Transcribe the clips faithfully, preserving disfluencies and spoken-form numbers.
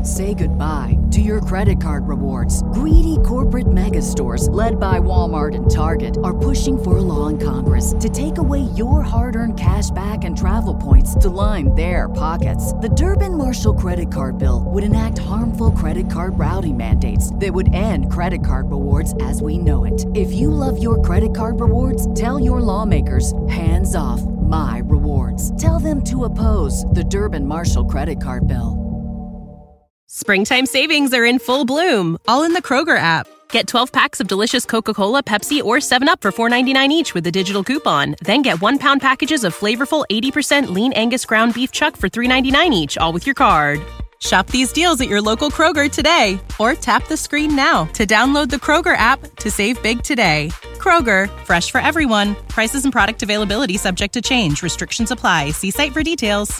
Say goodbye to your credit card rewards. Greedy corporate mega stores, led by Walmart and Target, are pushing for a law in Congress to take away your hard-earned cash back and travel points to line their pockets. The Durbin-Marshall credit card bill would enact harmful credit card routing mandates that would end credit card rewards as we know it. If you love your credit card rewards, tell your lawmakers, hands off my rewards. Tell them to oppose the Durbin-Marshall credit card bill. Springtime savings are in full bloom, all in the Kroger app. Get twelve packs of delicious Coca-Cola, Pepsi, or seven up for four ninety-nine each with a digital coupon. Then get one-pound packages of flavorful eighty percent lean Angus ground beef chuck for three ninety-nine each, all with your card. Shop these deals at your local Kroger today, or tap the screen now to download the Kroger app to save big today. Kroger, fresh for everyone. Prices and product availability subject to change. Restrictions apply. See site for details.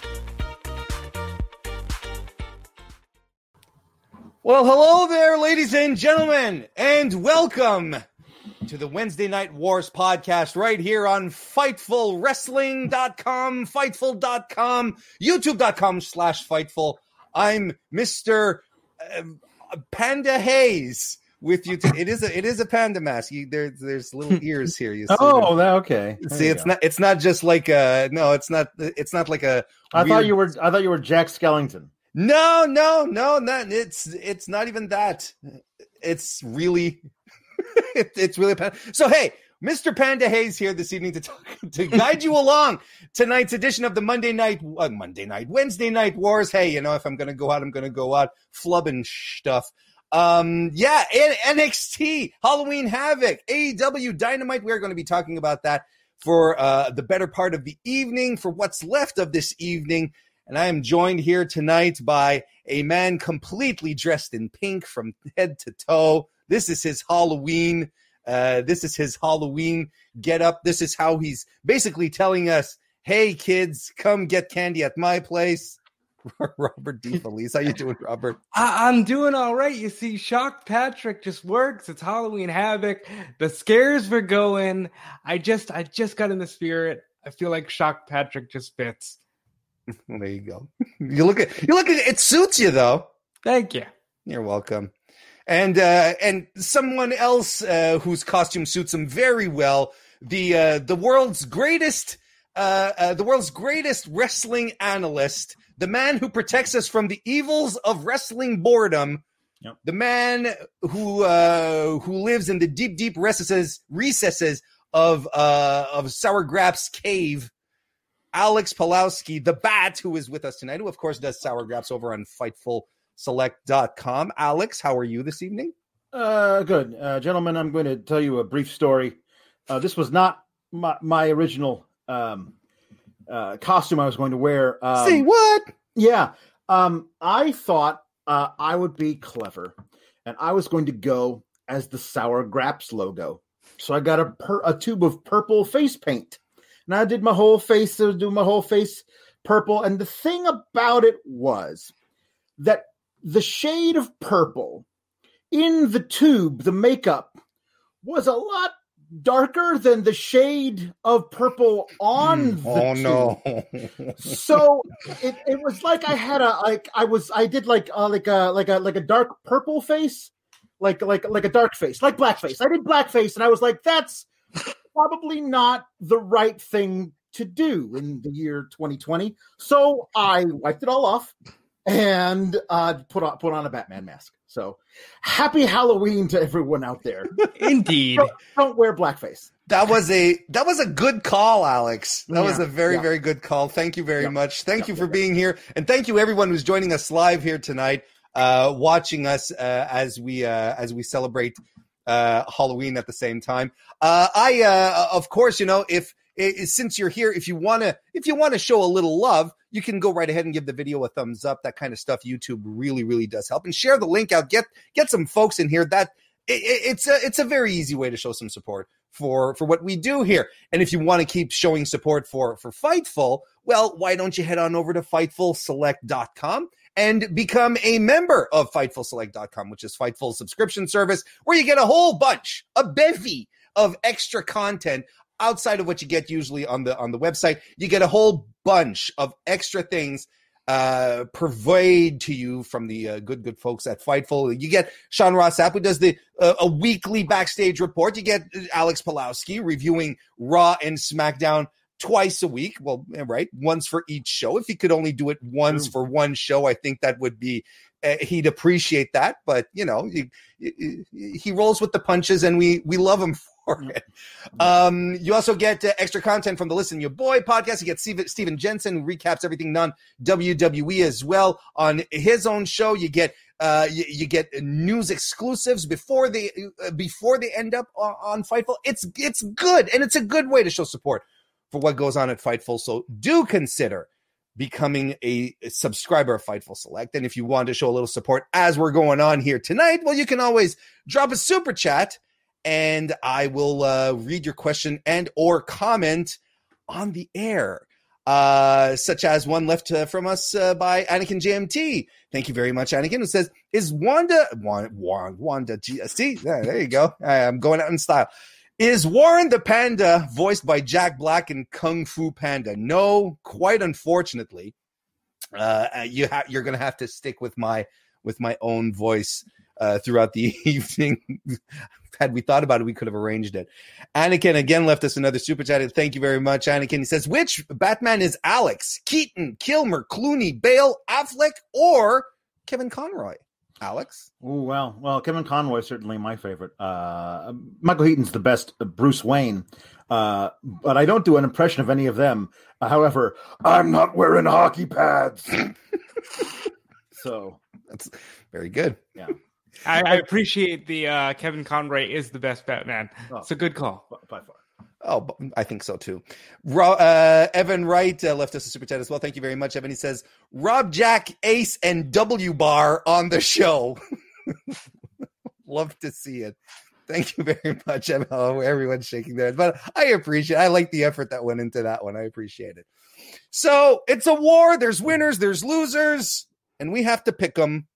Well, hello there, ladies and gentlemen, and welcome to the Wednesday Night Wars podcast right here on Fightful Wrestling dot com, Fightful dot com, YouTube dot com slash Fightful. I'm Mister Uh, Panda Hayes with you. T- it is a it is a panda mask. You, there, there's little ears here. You see oh, that, okay. There see, it's go. not it's not just like a no. It's not it's not like a. I weird... thought you were I thought you were Jack Skellington. No, no, no, not it's it's not even that. It's really it, it's really so. Hey, Mister Panda Hayes here this evening to talk, to guide you along tonight's edition of the Monday night uh, Monday night Wednesday Night Wars. Hey, you know if I'm gonna go out, I'm gonna go out flubbing stuff. Um, yeah, N X T, Halloween Havoc, A E W Dynamite. We're going to be talking about that for uh, the better part of the evening, for what's left of this evening. And I am joined here tonight by a man completely dressed in pink from head to toe. This is his Halloween. Uh, this is his Halloween get up. This is how he's basically telling us, hey, kids, come get candy at my place. Robert DeFelice. How you doing, Robert? I- I'm doing all right. You see, Shocked Patrick just works. It's Halloween Havoc. The scares were going. I just, I just got in the spirit. I feel like Shocked Patrick just fits. Well, there you go. You look at you look at it suits you though. Thank you. You're welcome. And uh, and someone else uh, whose costume suits him very well. The uh, the world's greatest uh, uh, the world's greatest wrestling analyst. The man who protects us from the evils of wrestling boredom. Yep. The man who uh, who lives in the deep deep recesses recesses of uh, of Sour Grap's cave. Alex Pulowski, the Bat, who is with us tonight, who, of course, does Sour Graps over on Fightful Select dot com. Alex, how are you this evening? Uh, good. Uh, gentlemen, I'm going to tell you a brief story. Uh, this was not my, my original um, uh, costume I was going to wear. Um, Say what? Yeah. Um, I thought uh, I would be clever, and I was going to go as the Sour Graps logo. So I got a, per- a tube of purple face paint. And I did my whole face, I was doing my whole face purple. And the thing about it was that the shade of purple in the tube, the makeup, was a lot darker than the shade of purple on the oh, tube. no. So it, it was like I had a, like, I was, I did like, uh, like a, like a, like a dark purple face, like, like, like a dark face, like blackface. I did blackface and I was like, that's probably not the right thing to do in the year twenty twenty. So I wiped it all off and uh, put on put on a Batman mask. So happy Halloween to everyone out there. Indeed. Don't, don't wear blackface. That was a that was a good call, Alex. That Yeah, was a very, yeah. very good call. Thank you very Yeah, much. Thank yeah, you for yeah. being here. And thank you everyone who's joining us live here tonight, uh, watching us uh, as we uh, as we celebrate uh, Halloween at the same time. Uh, I uh, of course, you know, if, if since you're here, if you wanna if you wanna show a little love, you can go right ahead and give the video a thumbs up. That kind of stuff, YouTube really, really does help. And share the link out. Get get some folks in here. That it, it's a it's a very easy way to show some support for for what we do here. And if you want to keep showing support for for Fightful, well, why don't you head on over to Fightful Select dot com and become a member of Fightful Select dot com, which is Fightful's subscription service, where you get a whole bunch, a bevy of extra content outside of what you get usually on the on the website. You get a whole bunch of extra things uh, purveyed to you from the uh, good, good folks at Fightful. You get Sean Ross Sapp, who does the uh, a weekly backstage report. You get Alex Pulowski reviewing Raw and SmackDown twice a week. Well, right, once for each show. If he could only do it once mm. for one show, I think that would be uh, he'd appreciate that. But you know, he, he, he rolls with the punches, and we we love him for it. Um, you also get uh, extra content from the Listen Your Boy podcast. You get Steve, Steven Jensen, who recaps everything non-W W E as well on his own show. You get uh, you, you get news exclusives before they uh, before they end up on, on Fightful. It's it's good, and it's a good way to show support for what goes on at Fightful. So do consider becoming a subscriber of Fightful Select. And if you want to show a little support as we're going on here tonight, well, you can always drop a super chat, and I will uh, read your question and or comment on the air, uh, such as one left uh, from us uh, by Anakin J M T. Thank you very much, Anakin, who says, is Wanda, Wanda, Wanda, Wanda G S T? Yeah, there you go. I'm going out in style. Is Warren the Panda voiced by Jack Black in Kung Fu Panda? No, quite unfortunately. Uh, you ha- you're going to have to stick with my with my own voice uh, throughout the evening. Had we thought about it, we could have arranged it. Anakin again left us another super chat. Thank you very much, Anakin. He says, which Batman is Alex? Keaton, Kilmer, Clooney, Bale, Affleck, or Kevin Conroy? Alex? Oh, well, well, Kevin Conroy is certainly my favorite. Uh, Michael Keaton's the best Bruce Wayne, uh, but I don't do an impression of any of them. Uh, however, I'm not wearing hockey pads. So that's very good. Yeah. I, I appreciate the uh, Kevin Conroy is the best Batman. Oh, it's a good call. By far. Oh, I think so too. Ro- uh, Evan Wright uh, left us a super chat as well. Thank you very much, Evan. He says, Rob, Jack, Ace, and W Bar on the show. Love to see it. Thank you very much, Evan. Oh, everyone's shaking their head, but I appreciate it. I like the effort that went into that one. I appreciate it. So it's a war. There's winners, there's losers, and we have to pick them.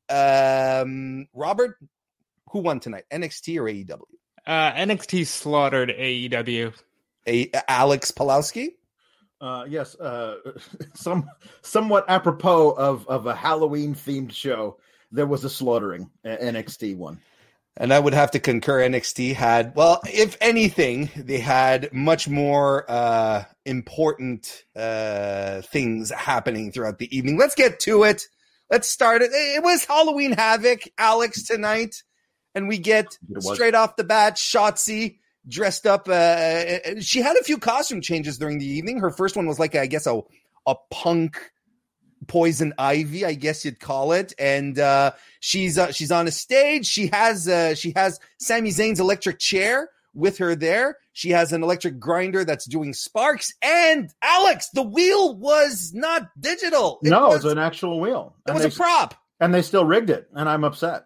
Um, Robert, who won tonight? N X T or A E W? Uh, N X T slaughtered A E W. A Alex Pulowski? Uh, yes, uh, some somewhat apropos of, of a Halloween themed show, there was a slaughtering. N X T one. And I would have to concur. N X T had, well, if anything, they had much more uh, important uh, things happening throughout the evening. Let's get to it. Let's start it. It was Halloween Havoc, Alex, tonight. And we get straight off the bat, Shotzi dressed up. Uh, she had a few costume changes during the evening. Her first one was like, I guess, a, a punk Poison Ivy, I guess you'd call it. And uh, she's uh, she's on a stage. She has uh, she has Sami Zayn's electric chair with her there. She has an electric grinder that's doing sparks. And Alex, the wheel was not digital. It no, was, it's an actual wheel. It and was they, a prop. And they still rigged it. And I'm upset.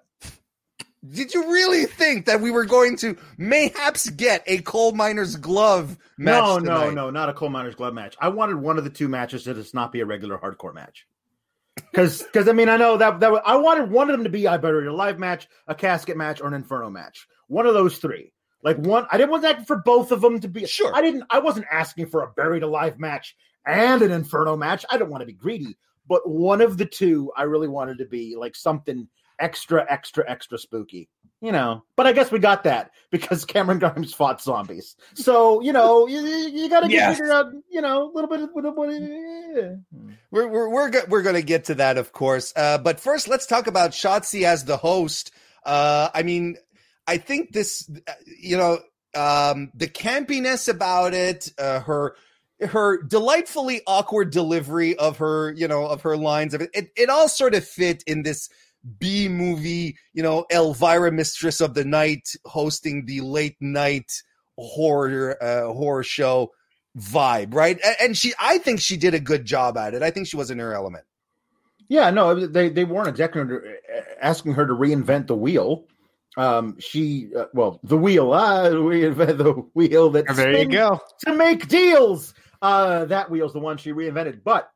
Did you really think that we were going to mayhaps get a coal miner's glove match? No, tonight? no, no, not a coal miner's glove match. I wanted one of the two matches to just not be a regular hardcore match. Because, because I mean, I know that that I wanted one of them to be a Buried Alive match, a casket match, or an Inferno match. One of those three. Like one, I didn't want that for both of them to be. Sure, I didn't. I wasn't asking for a Buried Alive match and an Inferno match. I don't want to be greedy, but one of the two, I really wanted to be like something extra, extra, extra spooky, you know. But I guess we got that because Cameron Grimes fought zombies. So, you know, you, you got to yes. figure out, you know, a little bit of what. Yeah. We're we're we're, go- we're going to get to that, of course. Uh, but first, let's talk about Shotzi as the host. Uh, I mean, I think this, you know, um, the campiness about it, uh, her. her delightfully awkward delivery of her, you know, of her lines of it, it, it all sort of fit in this B movie, you know, Elvira, Mistress of the Night, hosting the late night horror, uh, horror show vibe. Right. And she, I think she did a good job at it. I think she was in her element. Yeah, no, they, they weren't exactly asking her to reinvent the wheel. Um, she, uh, well, the wheel, ah, reinvent the wheel that there you go to make deals. Uh, that wheel's the one she reinvented, but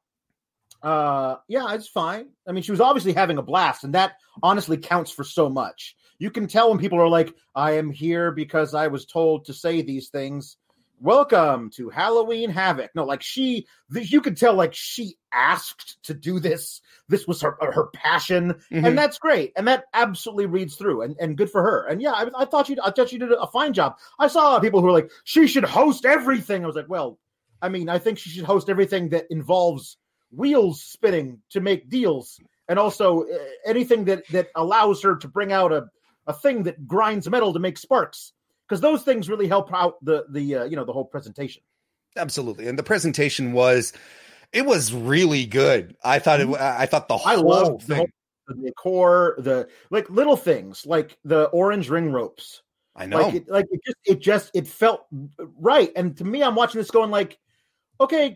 uh, yeah, it's fine. I mean, she was obviously having a blast, and that honestly counts for so much. You can tell when people are like, "I am here because I was told to say these things." welcome to Halloween Havoc. No, like she, you could tell like she asked to do this. This was her her passion, mm-hmm. and that's great. And that absolutely reads through, and, and good for her. And yeah, I, I thought you, I thought you did a fine job. I saw a lot of people who were like, she should host everything. I was like, well, I mean, I think she should host everything that involves wheels spinning to make deals, and also uh, anything that that allows her to bring out a a thing that grinds metal to make sparks. Because those things really help out the the uh, you know the whole presentation. Absolutely, and the presentation was it was really good. I thought it. I thought the whole I love thing, the, the decor, the like little things like the orange ring ropes. I know, like it, like it just it just it felt right. And to me, I'm watching this going like, okay,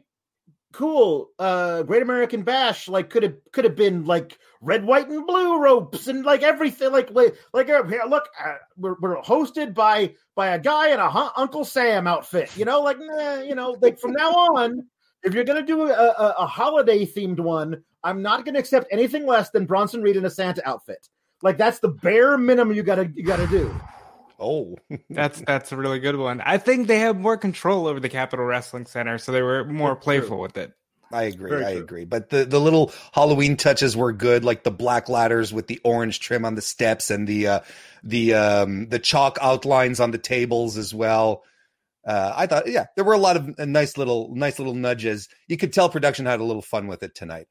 cool. Uh, Great American Bash like could have could have been like red, white, and blue ropes and like everything. Like like, like uh, here, look, uh, we're, we're hosted by by a guy in a huh, Uncle Sam outfit. You know, like nah, you know, like from now on, if you're gonna do a, a, a holiday themed one, I'm not gonna accept anything less than Bronson Reed in a Santa outfit. Like that's the bare minimum you gotta you gotta do. Oh, that's that's a really good one. I think they have more control over the Capitol Wrestling Center, so they were more That's playful true. with it. I agree. Very I true. agree. But the, the little Halloween touches were good, like the black ladders with the orange trim on the steps and the uh, the um, the chalk outlines on the tables as well. Uh, I thought, yeah, there were a lot of uh, nice little nice little nudges. You could tell production had a little fun with it tonight.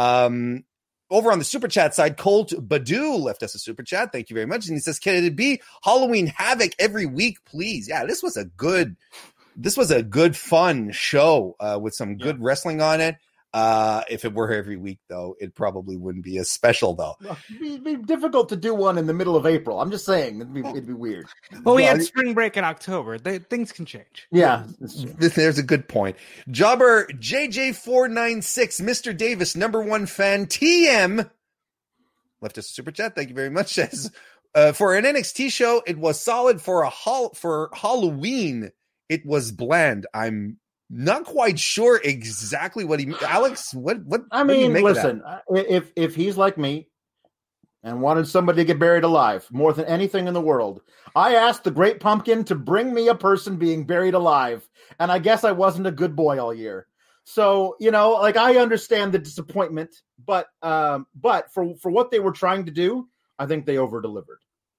Um, over on the super chat side, Colt Badu left us a super chat. Thank you very much. And he says, "Can it be Halloween Havoc every week, please?" Yeah, this was a good. This was a good, fun show uh, with some good yeah. wrestling on it. Uh, if it were every week, though, it probably wouldn't be as special, though. It'd be, be difficult to do one in the middle of April. I'm just saying, it'd be, it'd be weird. Well, we had spring break in October. They, things can change. Yeah. There's a good point. Jobber J J four nine six, Mister Davis, number one fan, T M, left us a super chat. Thank you very much. Says, uh, for an N X T show, it was solid. For a hol- for Halloween, it was bland. I'm not quite sure exactly what he. Alex, what what? I mean, what listen, if if he's like me and wanted somebody to get buried alive more than anything in the world, I asked the Great Pumpkin to bring me a person being buried alive, and I guess I wasn't a good boy all year. So you know, like I understand the disappointment, but um, but for for what they were trying to do, I think they over delivered.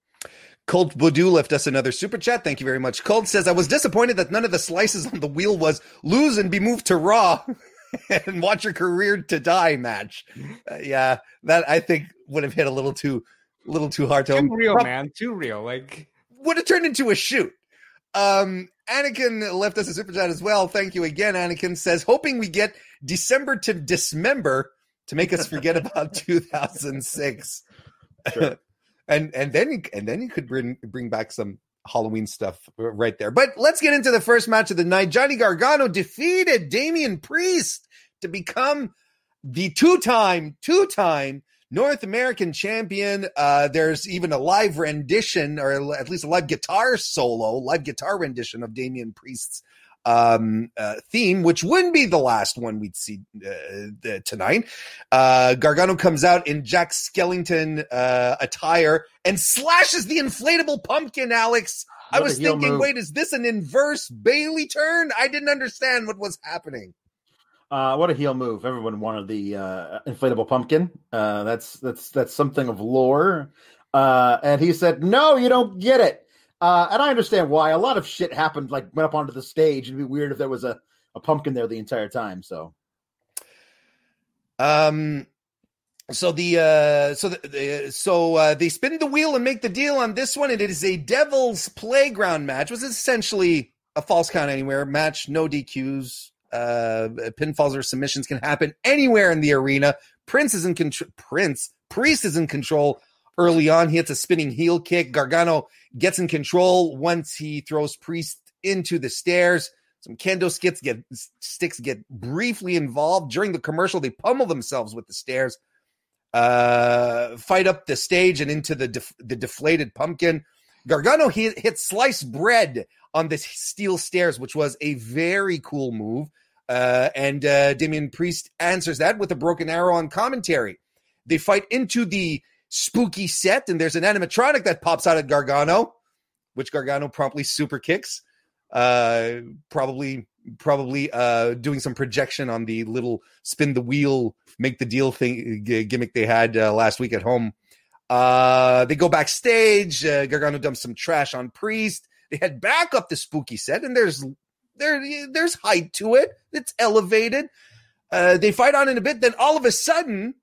Colt Boudou left us another super chat. Thank you very much. Colt says, I was disappointed that none of the slices on the wheel was lose and be moved to Raw and watch your career to die match. Uh, yeah, that I think would have hit a little too, a little too hard to Too real, Pro- man. Too real. Like would have turned into a shoot. Um, Anakin left us a super chat as well. Thank you again. Anakin says, hoping we get December to dismember to make us forget about two thousand six. Sure. And and then and then you could bring bring back some Halloween stuff right there. But let's get into the first match of the night. Johnny Gargano defeated Damian Priest to become the two-time, two-time North American champion. Uh, there's even a live rendition, or at least a live guitar solo, live guitar rendition of Damian Priest's um uh, theme, which wouldn't be the last one we'd see uh, uh, tonight. uh Gargano comes out in Jack Skellington uh attire and slashes the inflatable pumpkin. Alex, what I was thinking, move. Wait, is this an inverse Bailey turn? I didn't understand what was happening. Uh what a heel move. Everyone wanted the uh inflatable pumpkin. Uh that's that's that's something of lore. Uh and he said, no, you don't get it. Uh, and I understand why. A lot of shit happened, like went up onto the stage. It'd be weird if there was a, a pumpkin there the entire time. So, um, so the uh, so the, the so uh, they spin the wheel and make the deal on this one, and it is a Devil's Playground match. It was essentially a false count anywhere match, no D Qs. Uh, pinfalls or submissions can happen anywhere in the arena. Prince is in control. Prince Priest is in control. Early on, he hits a spinning heel kick. Gargano gets in control once he throws Priest into the stairs. Some kendo skits get sticks get briefly involved. During the commercial, they pummel themselves with the stairs. Uh, fight up the stage and into the def- the deflated pumpkin. Gargano hit, hit sliced bread on the steel stairs, which was a very cool move. Uh, and uh, Damian Priest answers that with a broken arrow on commentary. They fight into the spooky set, and there's an animatronic that pops out at Gargano, which Gargano promptly super kicks. uh, probably probably uh, doing some projection on the little spin the wheel, make the deal thing g- gimmick they had uh, last week at home. Uh, they go backstage. Uh, Gargano dumps some trash on Priest. They head back up the spooky set, and there's there there's height to it. It's elevated. Uh, they fight on in a bit. Then all of a sudden,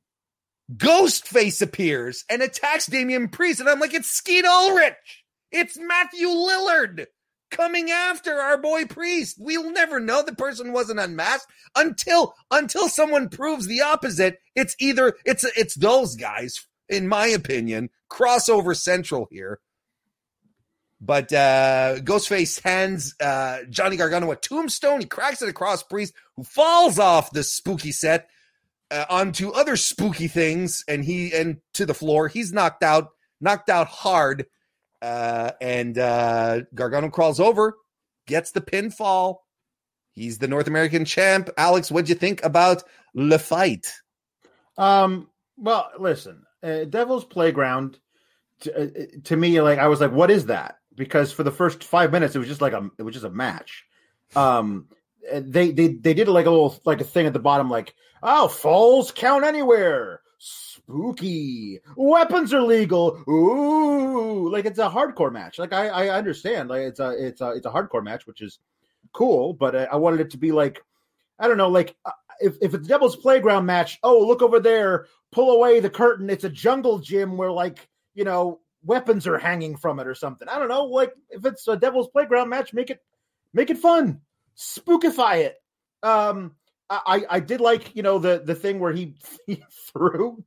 Ghostface appears and attacks Damian Priest, and I'm like, it's Skeet Ulrich. It's Matthew Lillard coming after our boy Priest. We'll never know the person wasn't unmasked until until someone proves the opposite. It's either it's it's those guys, in my opinion. Crossover central here. But uh, Ghostface hands uh, Johnny Gargano a tombstone. He cracks it across Priest, who falls off the spooky set uh, onto other spooky things, and he and to the floor. He's knocked out, knocked out hard. Uh, and uh, Gargano crawls over, gets the pinfall. He's the North American champ. Alex, what'd you think about the fight? Um. Well, listen, uh, Devil's Playground. To, uh, to me, like I was like, what is that? Because for the first five minutes, it was just like a, it was just a match. Um, they they they did like a little like a thing at the bottom, like, oh, falls count anywhere. Spooky. Weapons are legal. Ooh, like it's a hardcore match. Like I, I understand, like it's a it's a it's a hardcore match, which is cool. But I, I wanted it to be like, I don't know, like uh, if if it's a Devil's Playground match. Oh, look over there. Pull away the curtain. It's a jungle gym where like you know weapons are hanging from it or something. I don't know. Like if it's a Devil's Playground match, make it make it fun. Spookify it. Um, I I did like you know the the thing where he he threw.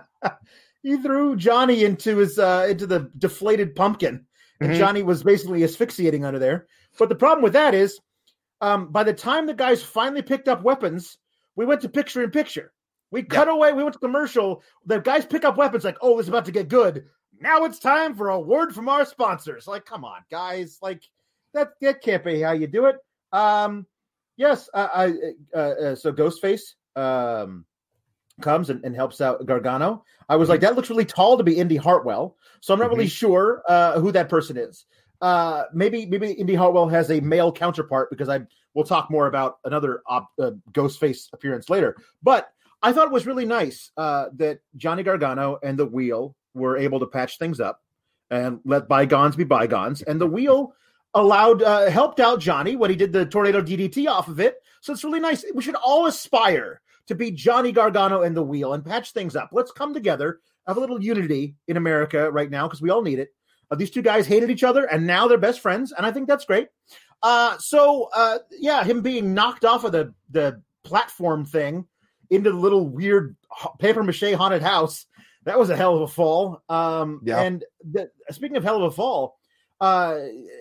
He threw Johnny into his uh, into the deflated pumpkin, and mm-hmm. Johnny was basically asphyxiating under there. But the problem with that is, um, by the time the guys finally picked up weapons, we went to picture in picture. We cut yeah. away. We went to commercial. The guys pick up weapons like, oh, this is about to get good. Now it's time for a word from our sponsors. Like, come on, guys. Like that that can't be how you do it. Um, yes, uh, I uh, uh, so Ghostface. Um, comes and, and helps out Gargano. I was like, that looks really tall to be Indy Hartwell. So I'm not mm-hmm. really sure uh, who that person is. Uh, maybe maybe Indy Hartwell has a male counterpart because I will talk more about another uh, uh, Ghostface appearance later. But I thought it was really nice uh, that Johnny Gargano and the Wheel were able to patch things up and let bygones be bygones. And the Wheel allowed uh, helped out Johnny when he did the tornado D D T off of it. So it's really nice. We should all aspire to be Johnny Gargano and the Wheel and patch things up. Let's come together, have a little unity in America right now because we all need it. Uh, these two guys hated each other, and now they're best friends, and I think that's great. Uh, so, uh, yeah, him being knocked off of the, the platform thing into the little weird papier-mâché haunted house, that was a hell of a fall. Um, yeah. And the, speaking of hell of a fall, uh,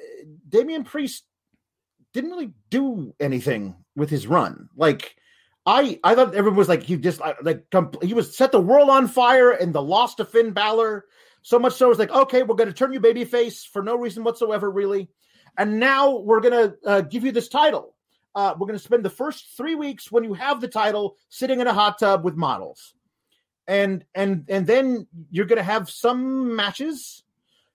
Damian Priest didn't really do anything with his run. Like, I, I thought everyone was like, he just like, he was set the world on fire and the loss to Finn Balor. So much so it's like, okay, we're going to turn you babyface for no reason whatsoever, really. And now we're going to uh, give you this title. Uh, we're going to spend the first three weeks when you have the title sitting in a hot tub with models. And, and, and then you're going to have some matches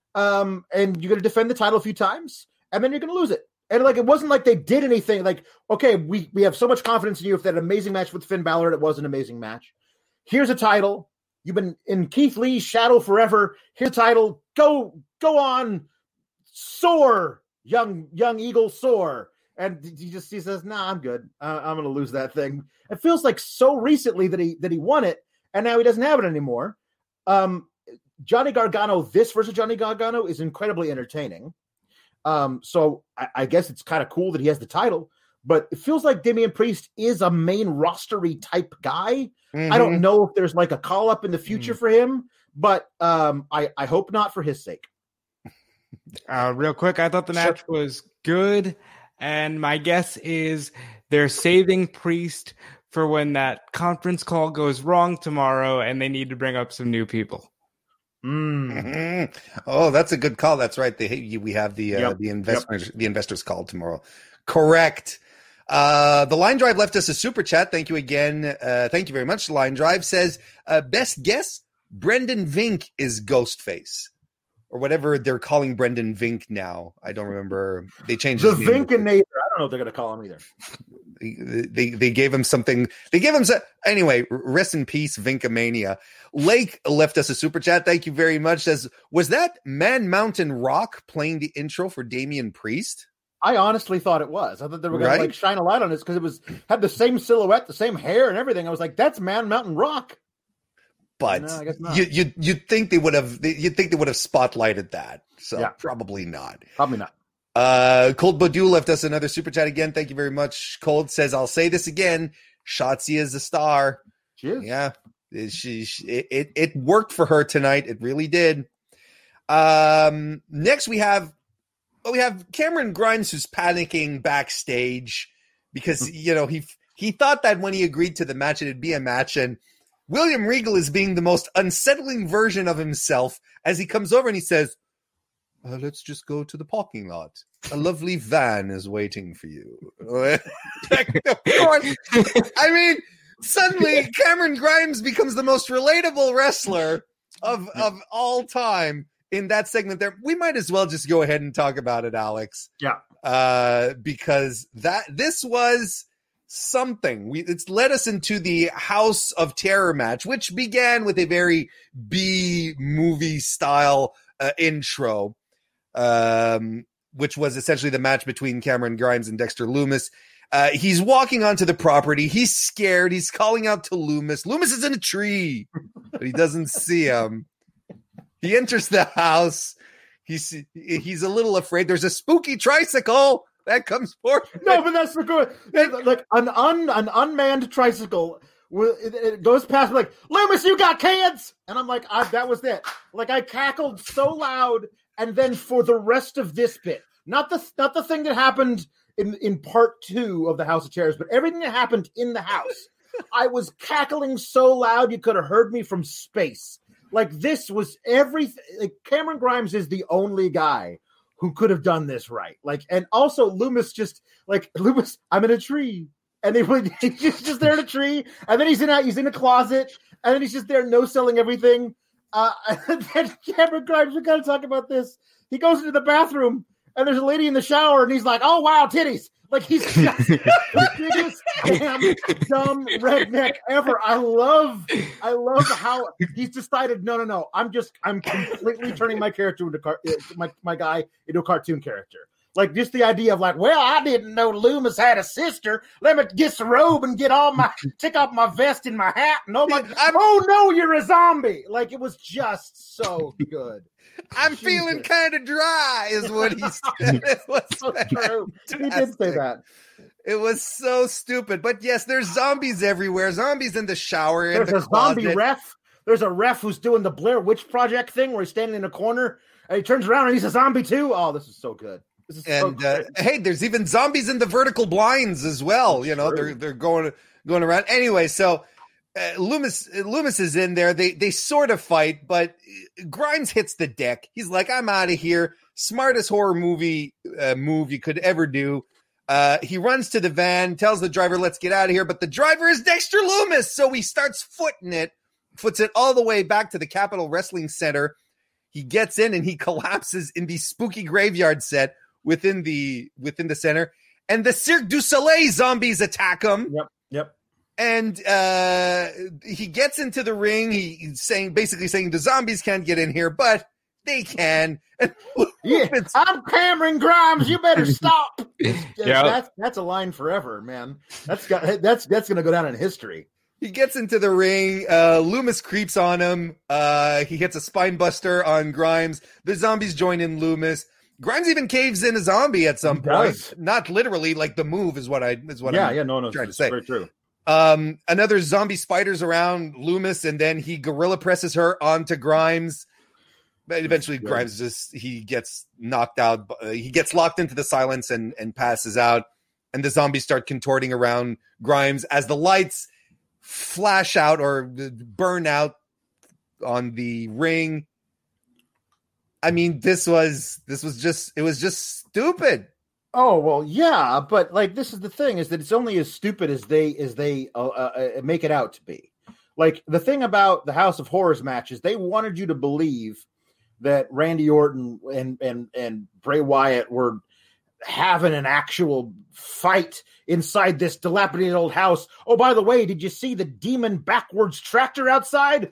um, and you're going to defend the title a few times and then you're going to lose it. And like, it wasn't like they did anything like, okay, we, we have so much confidence in you. If that amazing match with Finn Balor, it was an amazing match. Here's a title. You've been in Keith Lee's shadow forever. Here's a title. Go, go on. Soar, young, young eagle, soar. And he just, he says, nah, I'm good. Uh, I'm going to lose that thing. It feels like so recently that he, that he won it. And now he doesn't have it anymore. Um, Johnny Gargano, this versus Johnny Gargano is incredibly entertaining. Um, so I, I guess it's kind of cool that he has the title, but it feels like Damian Priest is a main rostery type guy. Mm-hmm. I don't know if there's like a call up in the future mm-hmm. for him, but um, I, I hope not for his sake. Uh, real quick, I thought the match sure. was good. And my guess is they're saving Priest for when that conference call goes wrong tomorrow and they need to bring up some new people. Mm. Oh, that's a good call. That's right. They, we have the uh, yep. the investors yep. the investors call tomorrow. Correct. Uh, the Line Drive left us a super chat. Thank you again. Uh, thank you very much. Line Drive says, uh, best guess, Brendan Vink is Ghostface. or whatever they're calling Brendan Vink now. I don't remember. They changed the his name. Vinkinator. I don't know what they're going to call him either. They, they they gave him something. They gave him so, anyway. Rest in peace, Vinkamania. Lake left us a super chat. Thank you very much. Says, was that Man Mountain Rock playing the intro for Damian Priest? I honestly thought it was. I thought they were going Right? to like shine a light on this because it was had the same silhouette, the same hair, and everything. I was like, "That's Man Mountain Rock." But No, I guess not. you you you'd think they would have you'd think they would have spotlighted that. So Yeah. probably not. Probably not. Uh, Cold Badu left us another super chat again. Thank you very much. Cold says, "I'll say this again. Shotzi is a star." She is. Yeah, she, she it, it it worked for her tonight. It really did. Um, next we have well, we have Cameron Grimes, who's panicking backstage because you know he he thought that when he agreed to the match it'd be a match, and William Regal is being the most unsettling version of himself as he comes over and he says, uh, let's just go to the parking lot. A lovely van is waiting for you. Of course. I mean, suddenly Cameron Grimes becomes the most relatable wrestler of, of all time in that segment there. We might as well just go ahead and talk about it, Alex. Yeah. Uh, because that this was something. We it's led us into the House of Terror match, which began with a very B movie style uh, intro, um, which was essentially the match between Cameron Grimes and Dexter Lumis. Uh, he's walking onto the property. He's scared. He's calling out to Lumis. Lumis is in a tree, but he doesn't see him. He enters the house. He's he's a little afraid. There's a spooky tricycle that comes forth. No, but that's the good. Like an un an unmanned tricycle. It, it goes past me like, Lumis, you got kids, and I'm like, I, that was it. Like I cackled so loud, and then for the rest of this bit, not the not the thing that happened in in part two of the House of Terrors, but everything that happened in the house, I was cackling so loud you could have heard me from space. Like this was everything. Like Cameron Grimes is the only guy who could have done this right. Like, and also Lumis just like Lumis, I'm in a tree. And they would he's just, just there in a tree, and then he's in a he's in a closet, and then he's just there no selling everything. Uh and then Cameron Grimes, we gotta talk about this. He goes into the bathroom and there's a lady in the shower, and he's like, oh wow, titties. Like he's just the biggest damn dumb redneck ever. I love, I love how he's decided. No, no, no. I'm just, I'm completely turning my character into car, my my guy into a cartoon character. Like just the idea of like, well, I didn't know Lumis had a sister. Let me get the robe and get all my, take off my vest and my hat. And oh my, oh no, you're a zombie. Like it was just so good. I'm Jesus. Feeling kind of dry, is what he said. It was so true. He did say that. It was so stupid. But yes, there's zombies everywhere. Zombies in the shower. There's in the a zombie closet. ref. There's a ref who's doing the Blair Witch Project thing where he's standing in a corner and he turns around and he's a zombie too. Oh, this is so good. This is and so uh, hey, there's even zombies in the vertical blinds as well. That's you know, true. they're they're going going around anyway. So. Uh, Lumis, Lumis is in there. They they sort of fight, but Grimes hits the deck. He's like, I'm out of here. Smartest horror movie uh, move you could ever do. Uh, he runs to the van, tells the driver, let's get out of here. But the driver is Dexter Lumis. So he starts footing it, foots it all the way back to the Capitol Wrestling Center. He gets in and he collapses in the spooky graveyard set within the within the center. And the Cirque du Soleil zombies attack him. Yep, yep. And uh, he gets into the ring. He, he's saying, basically saying, the zombies can't get in here, but they can. Yeah, I'm Cameron Grimes. You better stop. Yeah, that's that's a line forever, man. That's got that's that's gonna go down in history. He gets into the ring. Uh, Lumis creeps on him. Uh, he hits a spine buster on Grimes. The zombies join in Lumis. Grimes even caves in a zombie at some He point. does. Not literally, like the move is what I is what Yeah, I'm yeah, no, no, trying to it's say. very true. Um, another zombie spiders around Lumis, and then he gorilla presses her onto Grimes. But eventually, Good. Grimes just he gets knocked out. Uh, he gets locked into the silence and and passes out. And the zombies start contorting around Grimes as the lights flash out or burn out on the ring. I mean, this was this was just it was just stupid. Oh well, yeah, but like this is the thing: is that it's only as stupid as they as they uh, uh, make it out to be. Like the thing about the House of Horrors matches, they wanted you to believe that Randy Orton and and and Bray Wyatt were having an actual fight inside this dilapidated old house. Oh, by the way, did you see the demon backwards tractor outside?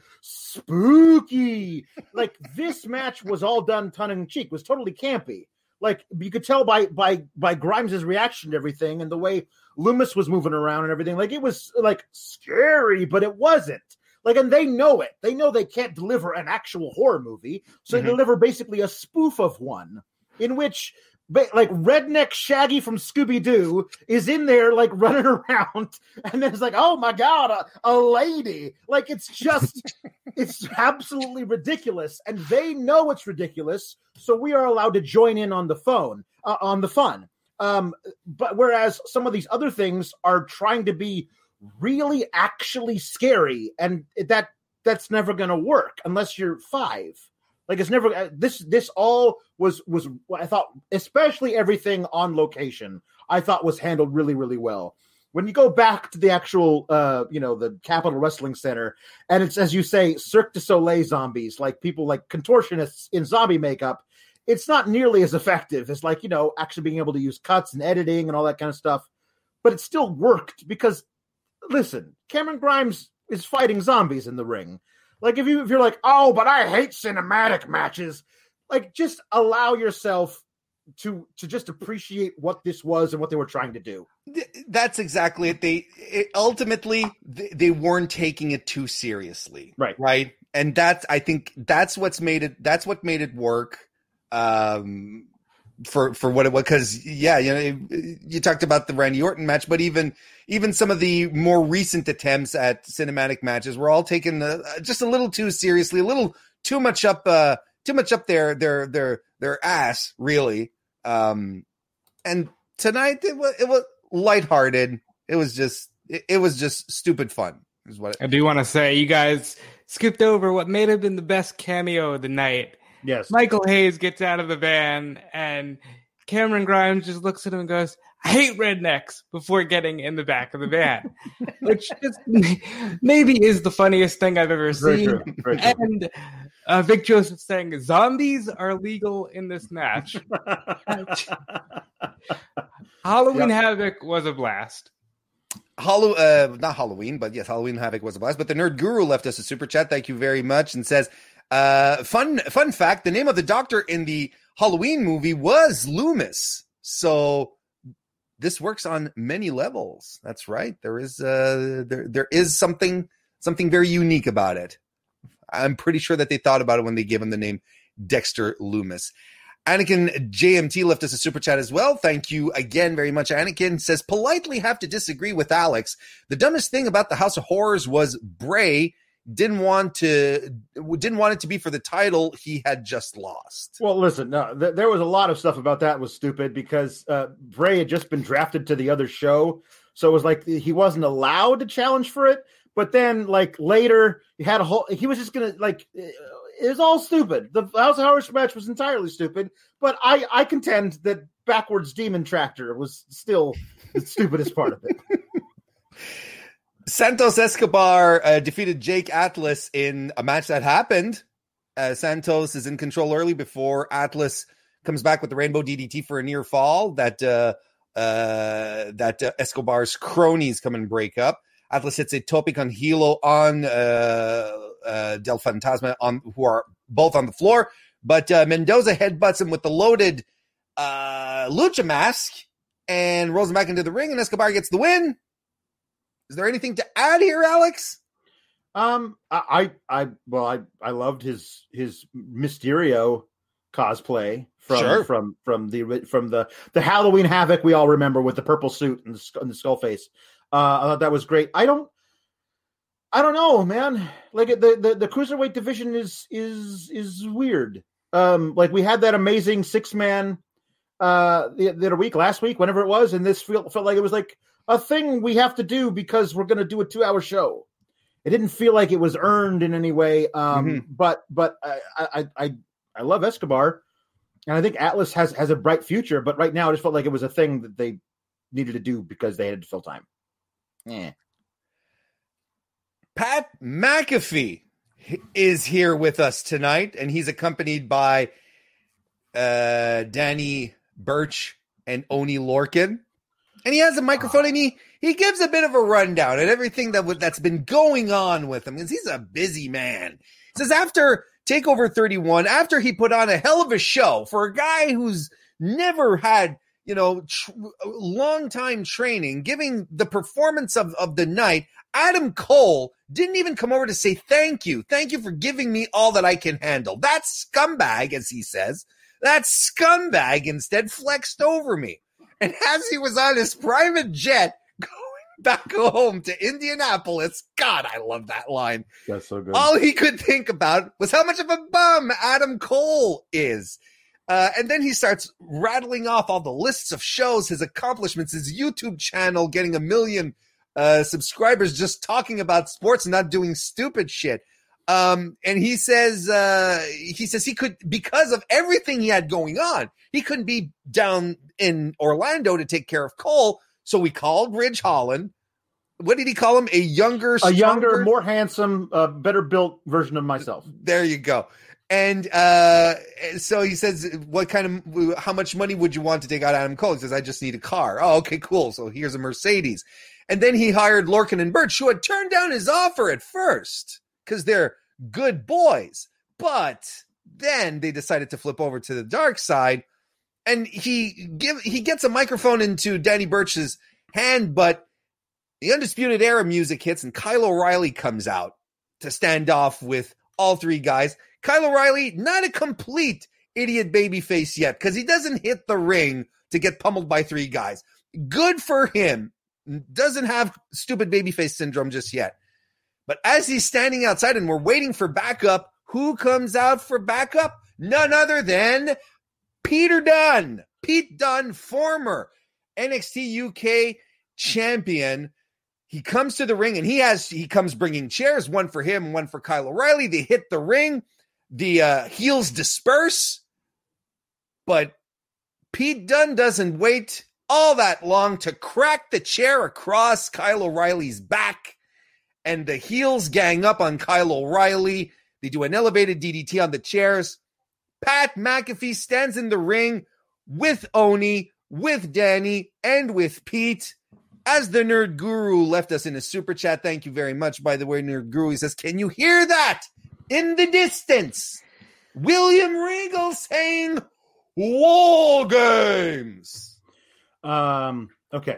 Spooky. Like, this match was all done tongue in cheek, was totally campy. Like, you could tell by by by Grimes' reaction to everything and the way Loomis was moving around and everything. Like, it was like scary, but it wasn't. Like, and they know it. They know they can't deliver an actual horror movie, so mm-hmm. they deliver basically a spoof of one in which, like, redneck Shaggy from Scooby-Doo is in there, like, running around, and then it's like, oh my God, a, a lady. Like, it's just, it's absolutely ridiculous, and they know it's ridiculous, so we are allowed to join in on the phone, uh, on the fun. Um, but whereas some of these other things are trying to be really actually scary, and that that's never going to work unless you're five. Like, it's never this this all was was I thought, especially everything on location, I thought was handled really really well. When you go back to the actual uh you know the Capitol Wrestling Center, and it's, as you say, Cirque du Soleil zombies, like people like contortionists in zombie makeup, it's not nearly as effective as, like, you know, actually being able to use cuts and editing and all that kind of stuff. But it still worked because, listen, Cameron Grimes is fighting zombies in the ring. Like, if you if you're like, oh, but I hate cinematic matches, like, just allow yourself to to just appreciate what this was and what they were trying to do. That's exactly it. They it, ultimately they, they weren't taking it too seriously, right? Right, and that's I think that's what's made it. That's what made it work. Um, for for what it was, because yeah, you know, you talked about the Randy Orton match, but even even some of the more recent attempts at cinematic matches were all taken uh, just a little too seriously, a little too much up, uh, too much up their their their their ass, really. Um, and tonight it was it was lighthearted. It was just it, it was just stupid fun. Is what it, I do want to say. You guys skipped over what may have been the best cameo of the night. Yes. Michael Hayes gets out of the van, and Cameron Grimes just looks at him and goes, I hate rednecks, before getting in the back of the van, which just maybe is the funniest thing I've ever Very seen. true. Very true. And uh, Vic Joseph saying zombies are legal in this match. Halloween yep. Havoc was a blast. Hollow, uh, not Halloween, but yes, Halloween Havoc was a blast. But the Nerd Guru left us a super chat. Thank you very much, and says, Uh, fun fun fact, the name of the doctor in the Halloween movie was Loomis. So this works on many levels. That's right. There is uh there there is something something very unique about it. I'm pretty sure that they thought about it when they gave him the name Dexter Loomis. Anakin J M T left us a super chat as well. Thank you again very much. Anakin says, politely have to disagree with Alex. The dumbest thing about the House of Horrors was Bray didn't want to didn't want it to be for the title he had just lost. Well, listen, no, th- there was a lot of stuff about that was stupid because uh, Bray had just been drafted to the other show, so it was like he wasn't allowed to challenge for it. But then, like later, he had a whole. He was just gonna like. It was all stupid. The House of Horrors match was entirely stupid. But I I contend that backwards demon tractor was still the stupidest part of it. Santos Escobar uh, defeated Jake Atlas in a match that happened. Uh, Santos is in control early before Atlas comes back with the Rainbow D D T for a near fall that uh, uh, that uh, Escobar's cronies come and break up. Atlas hits a tope con hilo on uh, uh, Del Fantasma, on who are both on the floor, but uh, Mendoza headbutts him with the loaded uh, lucha mask and rolls him back into the ring, and Escobar gets the win. Is there anything to add here, Alex? Um, I, I, well, I, I loved his his Mysterio cosplay from sure. from from the from the the Halloween Havoc we all remember with the purple suit and the, and the skull face. Uh, I thought that was great. I don't, I don't know, man. Like the the, the cruiserweight division is is is weird. Um, like we had that amazing six man uh the, the other week, last week, whenever it was, and this felt felt like it was like a thing we have to do because we're going to do a two-hour show. It didn't feel like it was earned in any way. Um, mm-hmm. But but I, I I I love Escobar, and I think Atlas has has a bright future. But right now, it just felt like it was a thing that they needed to do because they had to fill time. Yeah. Pat McAfee is here with us tonight, and he's accompanied by uh, Danny Burch and Oni Lorcan. And he has a microphone, and he, he gives a bit of a rundown at everything that w- that's been going on with him, because he's a busy man. He says after TakeOver thirty-one, after he put on a hell of a show for a guy who's never had, you know, tr- long time training, giving the performance of, of the night, Adam Cole didn't even come over to say thank you. Thank you for giving me all that I can handle. That scumbag, as he says, that scumbag instead flexed over me. And as he was on his private jet going back home to Indianapolis, God, I love that line. That's so good. All he could think about was how much of a bum Adam Cole is. Uh, and then he starts rattling off all the lists of shows, his accomplishments, his YouTube channel, getting a million uh, subscribers just talking about sports and not doing stupid shit. Um, and he says, uh, he says he could, because of everything he had going on, he couldn't be down in Orlando to take care of Cole. So we called Ridge Holland. What did he call him? A younger, a younger, more handsome, uh, better built version of myself. There you go. And uh, so he says, what kind of, how much money would you want to take out Adam Cole? He says, I just need a car. Oh, okay, cool. So here's a Mercedes. And then he hired Lorcan and Burch, who had turned down his offer at first because they're good boys. But then they decided to flip over to the dark side. And he give he gets a microphone into Danny Burch's hand, but the Undisputed Era music hits and Kyle O'Reilly comes out to stand off with all three guys. Kyle O'Reilly, not a complete idiot babyface yet, because he doesn't hit the ring to get pummeled by three guys. Good for him. Doesn't have stupid babyface syndrome just yet. But as he's standing outside and we're waiting for backup, who comes out for backup? None other than Peter Dunne. Pete Dunne, former N X T U K champion. He comes to the ring and he has he comes bringing chairs, one for him, one for Kyle O'Reilly. They hit the ring. The uh, heels disperse. But Pete Dunne doesn't wait all that long to crack the chair across Kyle O'Reilly's back. And the heels gang up on Kyle O'Reilly. They do an elevated D D T on the chairs. Pat McAfee stands in the ring with Oni, with Danny, and with Pete. As the Nerd Guru left us in a super chat, thank you very much, by the way, Nerd Guru. He says, can you hear that in the distance? William Regal saying, War Games. Um, okay.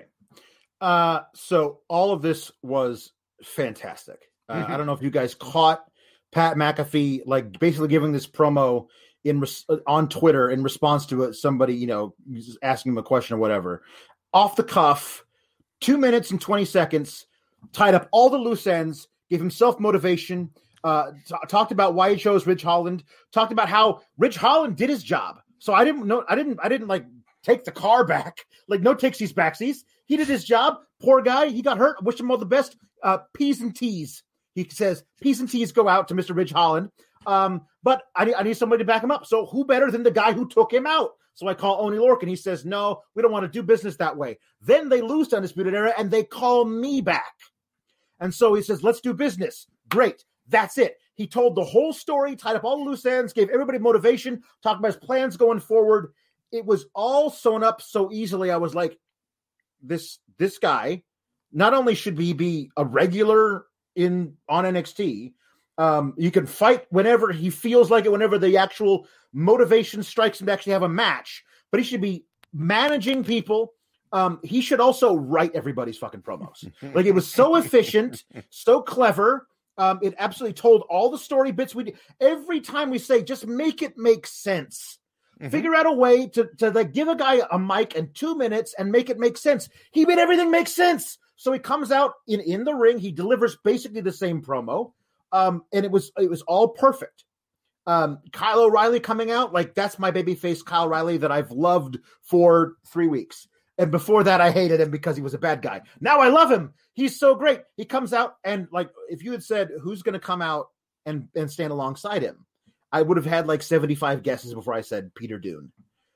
Uh, so all of this was fantastic. Uh, mm-hmm. I don't know if you guys caught Pat McAfee, like basically giving this promo in res- on Twitter in response to it, somebody, you know, asking him a question or whatever. Off the cuff, two minutes and twenty seconds, tied up all the loose ends, gave himself motivation, uh, t- talked about why he chose Ridge Holland, talked about how Ridge Holland did his job. So I didn't know, I didn't, I didn't like take the car back, like no takesies backsies. He did his job. Poor guy. He got hurt. Wish him all the best. Uh, P's and T's. He says, P's and T's go out to Mister Ridge Holland. Um, but I need, I need somebody to back him up. So who better than the guy who took him out? So I call Oni Lorcan. He says, no, we don't want to do business that way. Then they lose to Undisputed Era and they call me back. And so he says, let's do business. Great. That's it. He told the whole story, tied up all the loose ends, gave everybody motivation, talked about his plans going forward. It was all sewn up so easily. I was like, this, this guy, not only should he be a regular in on N X T, um, you can fight whenever he feels like it, whenever the actual motivation strikes him to actually have a match, but he should be managing people. Um, he should also write everybody's fucking promos. Like, it was so efficient, so clever. Um, it absolutely told all the story bits. We every time we say, just make it make sense. Mm-hmm. Figure out a way to, to like give a guy a mic in two minutes and make it make sense. He made everything make sense. So he comes out in, in the ring. He delivers basically the same promo. Um, and it was, it was all perfect. Um, Kyle O'Reilly coming out, like, that's my babyface Kyle O'Reilly that I've loved for three weeks. And before that, I hated him because he was a bad guy. Now I love him. He's so great. He comes out, and like, if you had said who's going to come out and, and stand alongside him, I would have had like seventy-five guesses before I said Peter Dunne.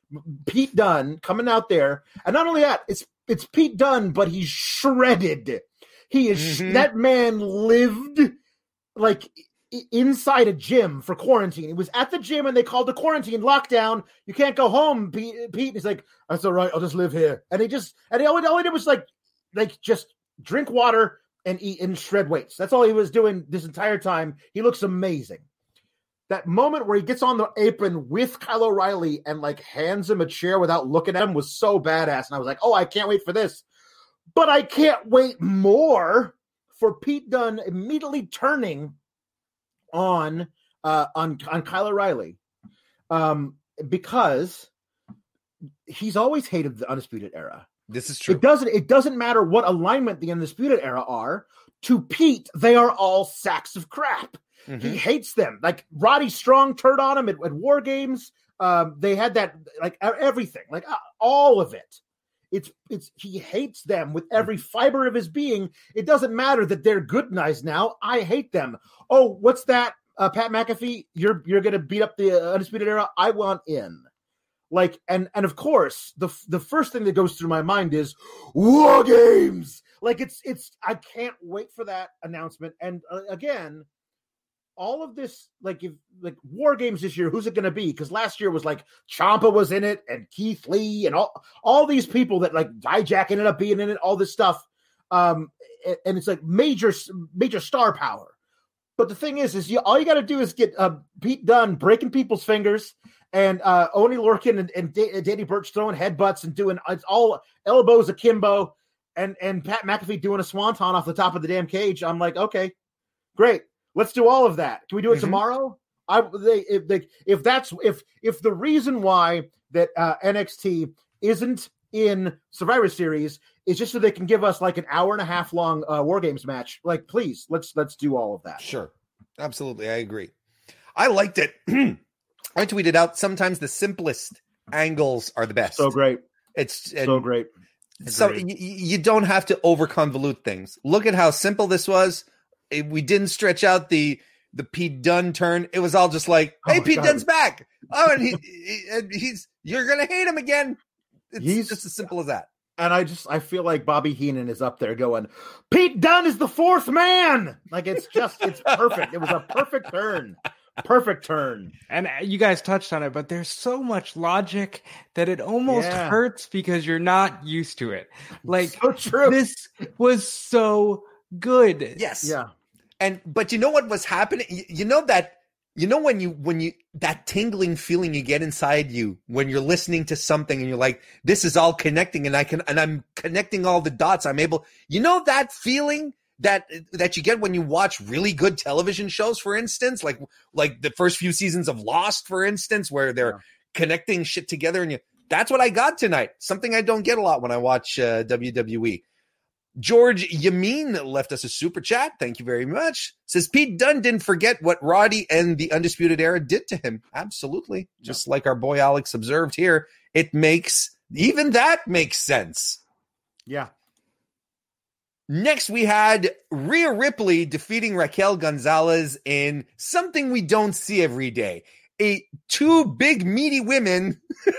Pete Dunne coming out there. And not only that, it's it's Pete Dunne, but he's shredded. He is mm-hmm. that man lived like I- inside a gym for quarantine. He was at the gym and they called the quarantine lockdown. You can't go home, Pete. Pete. He's like, that's all right. I'll just live here. And he just, and he, all, all he did was like, like just drink water and eat and shred weights. That's all he was doing this entire time. He looks amazing. That moment where he gets on the apron with Kyle O'Reilly and like hands him a chair without looking at him was so badass. And I was like, oh, I can't wait for this. But I can't wait more for Pete Dunne immediately turning on uh, on on Kyle O'Reilly, um, because he's always hated the Undisputed Era. This is true. It doesn't it doesn't matter what alignment the Undisputed Era are. To Pete, they are all sacks of crap. Mm-hmm. He hates them. Like Roddy Strong turned on him at, at War Games. Um, they had that, like everything, like uh, all of it. It's it's he hates them with every fiber of his being. It doesn't matter that they're good guys now. I hate them. Oh, what's that, uh, Pat McAfee? You're you're gonna beat up the uh, Undisputed Era. I want in. Like and and of course the the first thing that goes through my mind is War Games. Like it's it's I can't wait for that announcement. And uh, again, all of this, like if like War Games this year, who's it going to be? Because last year was like Ciampa was in it and Keith Lee and all all these people that like Dijak ended up being in it, all this stuff. Um, and, and it's like major major star power. But the thing is, is you all you got to do is get uh, Pete Dunne breaking people's fingers and uh, Oney Lorcan and, and D- Danny Burch throwing headbutts and doing it's all elbows akimbo and and Pat McAfee doing a swanton off the top of the damn cage. I'm like, okay, great. Let's do all of that. Can we do it mm-hmm. tomorrow? I they if they if that's if if the reason why that uh, N X T isn't in Survivor Series is just so they can give us like an hour and a half long uh, War Games match, like please let's let's do all of that. Sure, absolutely, I agree. I liked it. I tweeted out. Sometimes the simplest angles are the best. So great. It's so great. So y- you don't have to over convolute things. Look at how simple this was. We didn't stretch out the the Pete Dunne turn. It was all just like, "Hey, oh Pete God. Dunne's back." Oh, and he, he he's you're gonna hate him again. It's he's, just as simple as that. And I just I feel like Bobby Heenan is up there going, "Pete Dunne is the fourth man." Like it's just it's perfect. It was a perfect turn. Perfect turn. And you guys touched on it, but there's so much logic that it almost yeah. hurts because you're not used to it. Like so true. This was so good. Yes. Yeah. And but you know what was happening? You, you know that you know when you when you that tingling feeling you get inside you when you're listening to something and you're like, this is all connecting and I can and I'm connecting all the dots. I'm able, you know that feeling that that you get when you watch really good television shows, for instance, like like the first few seasons of Lost, for instance, where they're yeah. connecting shit together, and you that's what I got tonight. Something I don't get a lot when I watch uh, W W E. George Yamin left us a super chat. Thank you very much. Says Pete Dunne didn't forget what Roddy and the Undisputed Era did to him. Absolutely. Just yeah. like our boy Alex observed here, it makes, even that makes sense. Yeah. Next, we had Rhea Ripley defeating Raquel Gonzalez in something we don't see every day. A two big meaty women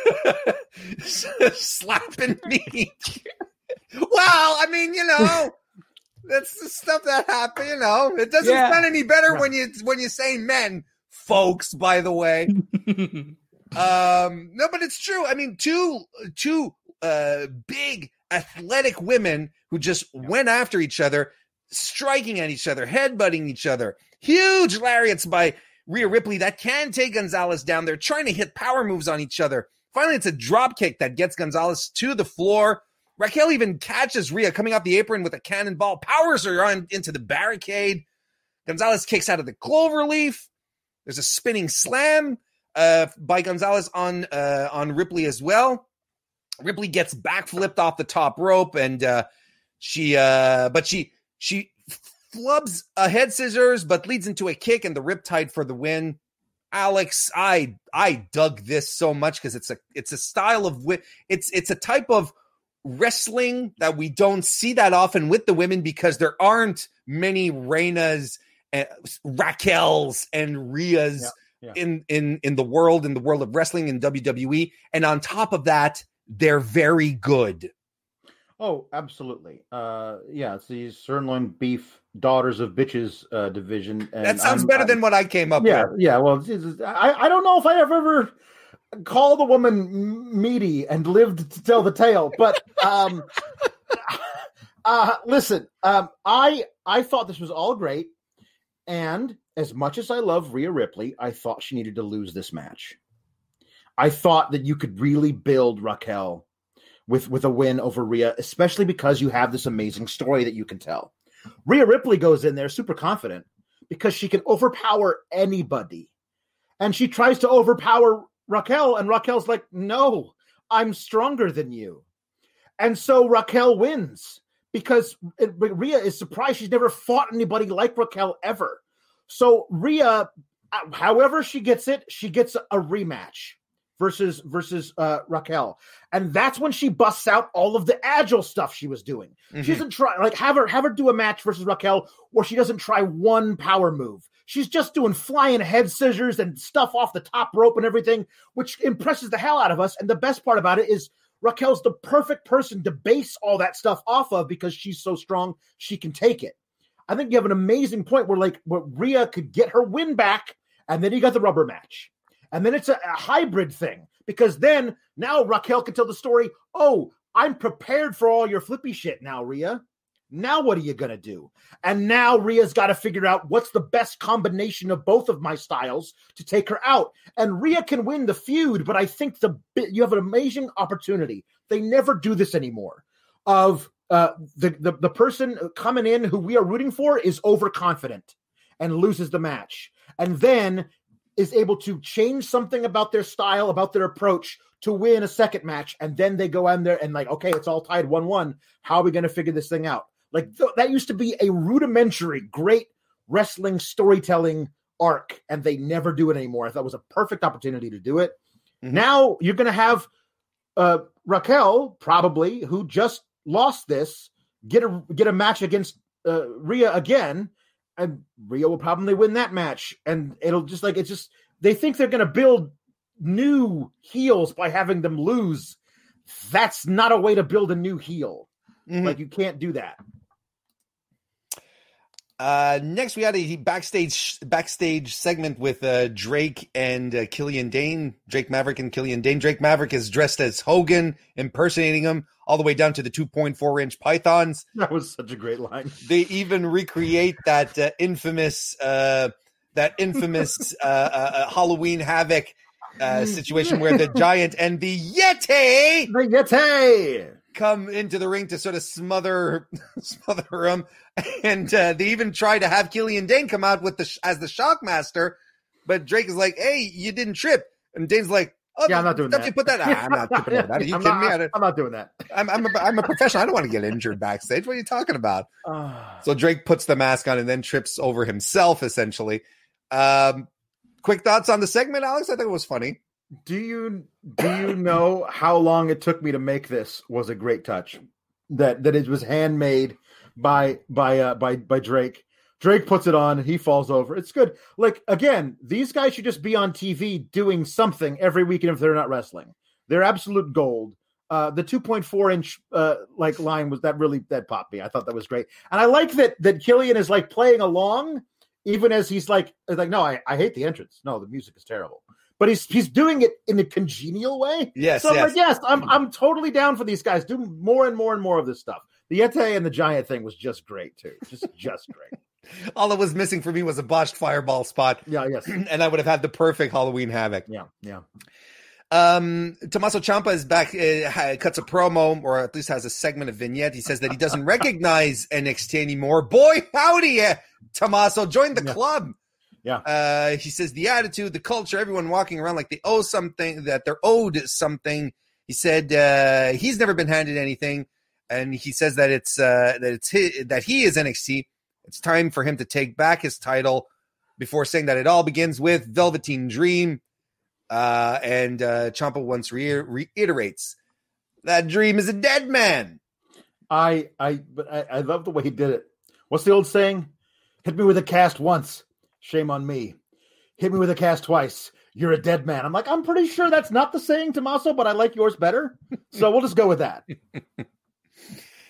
slapping me. Well, I mean, you know, that's the stuff that happened. You know, it doesn't yeah. sound any better right. when you when you say men, folks. By the way, um, no, but it's true. I mean, two two uh, big athletic women who just went after each other, striking at each other, headbutting each other. Huge lariats by Rhea Ripley that can take Gonzalez down. They're trying to hit power moves on each other. Finally, it's a drop kick that gets Gonzalez to the floor. Raquel even catches Rhea coming off the apron with a cannonball, powers her on into the barricade. Gonzalez kicks out of the cloverleaf. There's a spinning slam uh, by Gonzalez on uh, on Ripley as well. Ripley gets backflipped off the top rope, and uh, she, uh, but she she flubs a head scissors, but leads into a kick and the riptide for the win. Alex, I I dug this so much because it's a it's a style of it's it's a type of wrestling that we don't see that often with the women because there aren't many Reinas, and Raquels, and Rheas yeah, yeah. in in in the world in the world of wrestling in W W E, and on top of that, they're very good. Oh, absolutely. Uh, yeah, it's the sirloin beef daughters of bitches uh, division. And That sounds I'm, better I'm, than what I came up yeah, with. Yeah, well, Jesus, I, I don't know if I have ever called a woman meaty and lived to tell the tale, but um, uh, listen, um, I I thought this was all great, and as much as I love Rhea Ripley, I thought she needed to lose this match. I thought that you could really build Raquel with, with a win over Rhea, especially because you have this amazing story that you can tell. Rhea Ripley goes in there super confident because she can overpower anybody. And she tries to overpower Raquel, and Raquel's like, no, I'm stronger than you. And so Raquel wins because Rhea is surprised she's never fought anybody like Raquel ever. So Rhea, however she gets it, she gets a rematch versus versus uh, Raquel, and that's when she busts out all of the agile stuff she was doing. Mm-hmm. She doesn't try like have her have her do a match versus Raquel where she doesn't try one power move. She's just doing flying head scissors and stuff off the top rope and everything, which impresses the hell out of us. And the best part about it is Raquel's the perfect person to base all that stuff off of because she's so strong she can take it. I think you have an amazing point where like where Rhea could get her win back, and then you got the rubber match. And then it's a, a hybrid thing because then now Raquel can tell the story. Oh, I'm prepared for all your flippy shit now, Rhea. Now what are you going to do? And now Rhea's got to figure out what's the best combination of both of my styles to take her out. And Rhea can win the feud, but I think the you have an amazing opportunity. They never do this anymore. Of uh, the, the, the person coming in who we are rooting for is overconfident and loses the match. And then is able to change something about their style, about their approach to win a second match. And then they go in there and like, okay, it's all tied one one. How are we going to figure this thing out? Like th- that used to be a rudimentary, great wrestling storytelling arc, and they never do it anymore. I thought it was a perfect opportunity to do it. Mm-hmm. Now you're going to have uh, Raquel, probably, who just lost this, get a, get a match against uh, Rhea again, and Rhea will probably win that match. And it'll just like, it's just, they think they're going to build new heels by having them lose. That's not a way to build a new heel. Mm-hmm. Like, you can't do that. Uh, next, we had a backstage backstage segment with uh, Drake and uh, Killian Dane. Drake Maverick and Killian Dane. Drake Maverick is dressed as Hogan, impersonating him, all the way down to the two point four inch pythons. That was such a great line. They even recreate that uh, infamous, uh, that infamous uh, uh, Halloween Havoc uh, situation where the Giant and the Yeti, the Yeti, come into the ring to sort of smother, smother him. And uh, they even try to have Killian Dane come out with the sh- as the Shockmaster, but Drake is like, "Hey, you didn't trip," and Dane's like, "Oh, yeah, I'm not doing don't that. You put that? Ah, I'm not tripping over that. Are you I'm kidding not, me? I I'm not doing that. I'm I'm a, I'm a professional. I don't want to get injured backstage. What are you talking about?" So Drake puts the mask on and then trips over himself, essentially. Um, quick thoughts on the segment, Alex? I think it was funny. Do you do you know how long it took me to make this? Was a great touch. That that it was handmade by by uh, by by Drake. Drake puts it on and he falls over. It's good. Like, again, these guys should just be on T V doing something every weekend if they're not wrestling. They're absolute gold. Uh, the two point four inch uh, like line was that really that popped me. I thought that was great, and I like that that Killian is like playing along, even as he's like like no, I, I hate the entrance. No, the music is terrible. But he's he's doing it in a congenial way. Yes, so I'm yes. like, yes, I'm I'm totally down for these guys. Do more and more and more of this stuff. The Yeti and the Giant thing was just great too. Just just great. All that was missing for me was a botched fireball spot. Yeah, yes. And I would have had the perfect Halloween Havoc. Yeah, yeah. Um, Tommaso Ciampa is back, uh, cuts a promo, or at least has a segment of vignette. He says that he doesn't recognize N X T anymore. Boy, howdy, uh, Tommaso, join the yeah. club. Yeah. Uh, he says the attitude, the culture, everyone walking around like they owe something, that they're owed something. He said uh, he's never been handed anything, and he says that it's uh, that it's his, that he is N X T. It's time for him to take back his title, before saying that it all begins with Velveteen Dream. Uh, and uh, Ciampa once re- reiterates that Dream is a dead man. I I but I, I love the way he did it. What's the old saying? Hit me with a cast once, shame on me. Hit me with a cast twice, you're a dead man. I'm like, I'm pretty sure that's not the saying, Tommaso, but I like yours better. So we'll just go with that.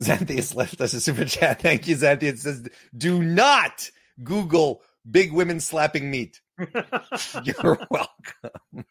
Xanthius left us a super chat. Thank you, Xanthius. It says, do not Google big women slapping meat. You're welcome.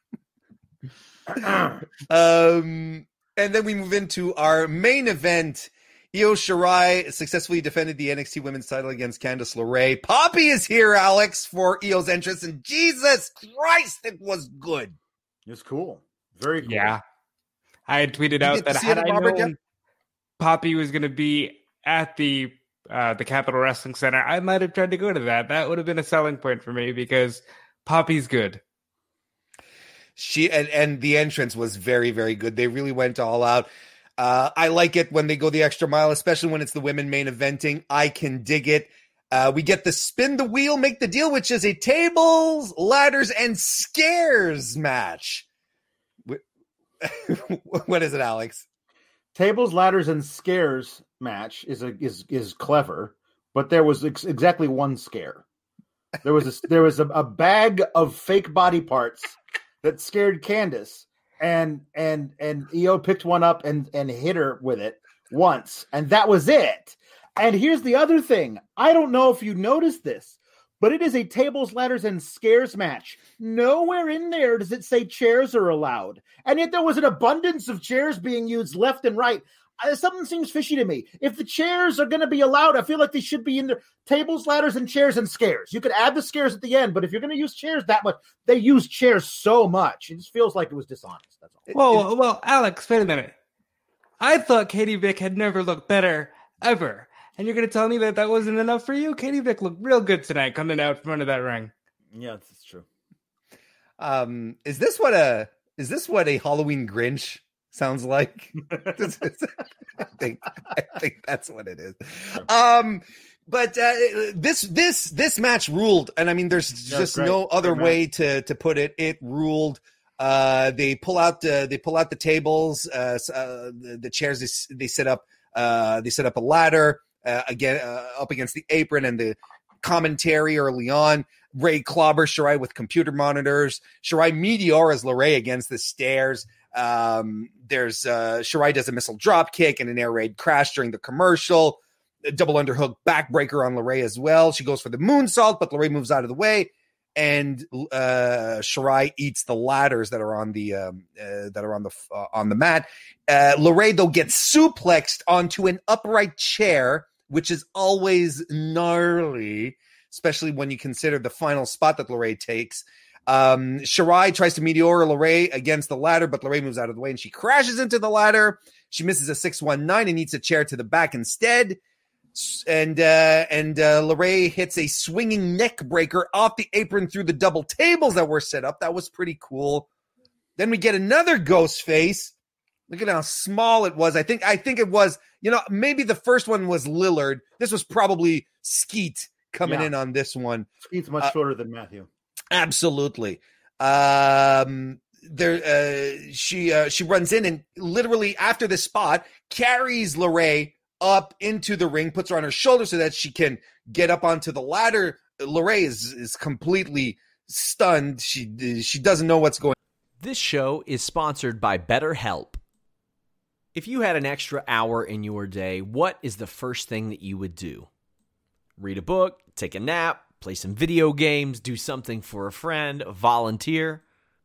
um, and then we move into our main event. Io Shirai successfully defended the N X T Women's title against Candice LeRae. Poppy is here, Alex, for Io's entrance, and Jesus Christ, it was good. It's cool. Very cool. Yeah. I had tweeted you out that had I Robert, known yet? Poppy was going to be at the uh, the Capitol Wrestling Center, I might have tried to go to that. That would have been a selling point for me because Poppy's good. She and, and the entrance was very, very good. They really went all out. Uh, I like it when they go the extra mile, especially when it's the women main eventing. I can dig it. Uh, we get the spin the wheel, make the deal, which is a tables, ladders, and scares match. What is it, Alex? Tables, ladders, and scares match is a, is is clever, but there was ex- exactly one scare. There was a, there was a, a bag of fake body parts that scared Candice, and and and Io picked one up and and hit her with it once, and that was it. And here's the other thing: I don't know if you noticed this, but it is a tables, ladders, and scares match. Nowhere in there does it say chairs are allowed. And yet there was an abundance of chairs being used left and right. Uh, something seems fishy to me. If the chairs are going to be allowed, I feel like they should be in there. Tables, ladders, and chairs and scares. You could add the scares at the end, but if you're going to use chairs that much, they use chairs so much. It just feels like it was dishonest. That's all. Whoa, well, Alex, wait a minute. I thought Katie Vick had never looked better, ever. And you're going to tell me that that wasn't enough for you? Katie Vick looked real good tonight coming out in front of that ring. Yeah, that's true. Um, is this what a is this what a Halloween Grinch sounds like? I think I think that's what it is. Um, but uh, this this this match ruled, and I mean, there's just great. no other Great way to to put it. It ruled. Uh, they pull out the they pull out the tables, uh, uh the, the chairs. They, they set up uh they set up a ladder. Uh, again, uh, up against the apron, and the commentary early on. Ray clobber Shirai with computer monitors. Shirai meteoras LeRae against the stairs. Um, there's uh, Shirai does a missile drop kick and an air raid crash during the commercial. A double underhook backbreaker on LeRae as well. She goes for the moonsault, but LeRae moves out of the way, and uh, Shirai eats the ladders that are on the um, uh, that are on the uh, on the mat. Uh, LeRae though gets suplexed onto an upright chair, which is always gnarly, especially when you consider the final spot that LeRae takes. Um, Shirai tries to meteor LeRae against the ladder, but LeRae moves out of the way, and she crashes into the ladder. She misses a six one nine and eats a chair to the back instead. And uh, and uh, LeRae hits a swinging neck breaker off the apron through the double tables that were set up. That was pretty cool. Then we get another ghost face. Look at how small it was. I think I think it was, you know, maybe the first one was Lillard. This was probably Skeet coming Yeah. in on this one. Skeet's much Uh, shorter than Matthew. Absolutely. Um, there, uh, she uh, she runs in and literally after this spot carries LeRae up into the ring, puts her on her shoulder so that she can get up onto the ladder. LeRae is is completely stunned. She she doesn't know what's going on. This show is sponsored by BetterHelp. If you had an extra hour in your day, what is the first thing that you would do? Read a book, take a nap, play some video games, do something for a friend, volunteer.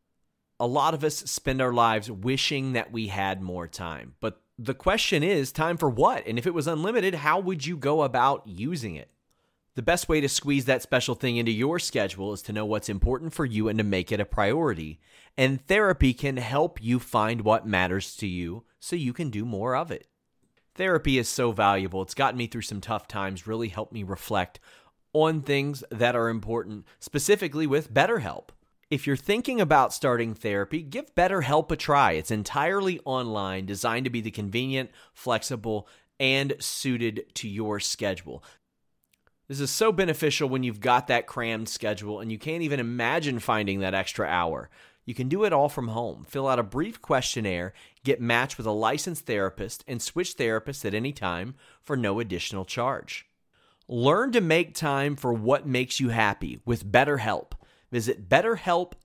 A lot of us spend our lives wishing that we had more time. But the question is, time for what? And if it was unlimited, how would you go about using it? The best way to squeeze that special thing into your schedule is to know what's important for you and to make it a priority. And therapy can help you find what matters to you so you can do more of it. Therapy is so valuable. It's gotten me through some tough times, really helped me reflect on things that are important, specifically with BetterHelp. If you're thinking about starting therapy, give BetterHelp a try. It's entirely online, designed to be the convenient, flexible, and suited to your schedule. This is so beneficial when you've got that crammed schedule and you can't even imagine finding that extra hour. You can do it all from home. Fill out a brief questionnaire, get matched with a licensed therapist, and switch therapists at any time for no additional charge. Learn to make time for what makes you happy with BetterHelp. Visit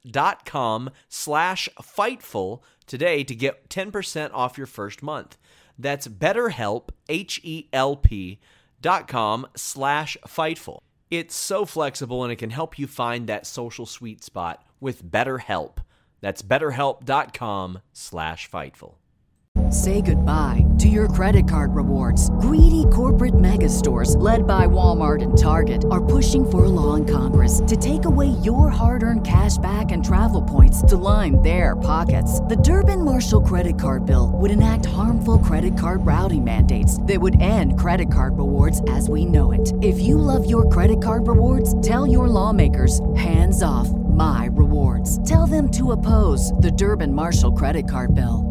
betterhelp.com slash Fightful today to get ten percent off your first month. That's BetterHelp, H E L P dot com slash Fightful. It's so flexible and it can help you find that social sweet spot with BetterHelp. That's betterhelp.com slash Fightful. Say goodbye to your credit card rewards. Greedy corporate mega stores, led by Walmart and Target, are pushing for a law in Congress to take away your hard-earned cash back and travel points to line their pockets. The Durbin-Marshall credit card bill would enact harmful credit card routing mandates that would end credit card rewards as we know it. If you love your credit card rewards, tell your lawmakers, hands off my rewards. Tell them to oppose the Durbin-Marshall credit card bill.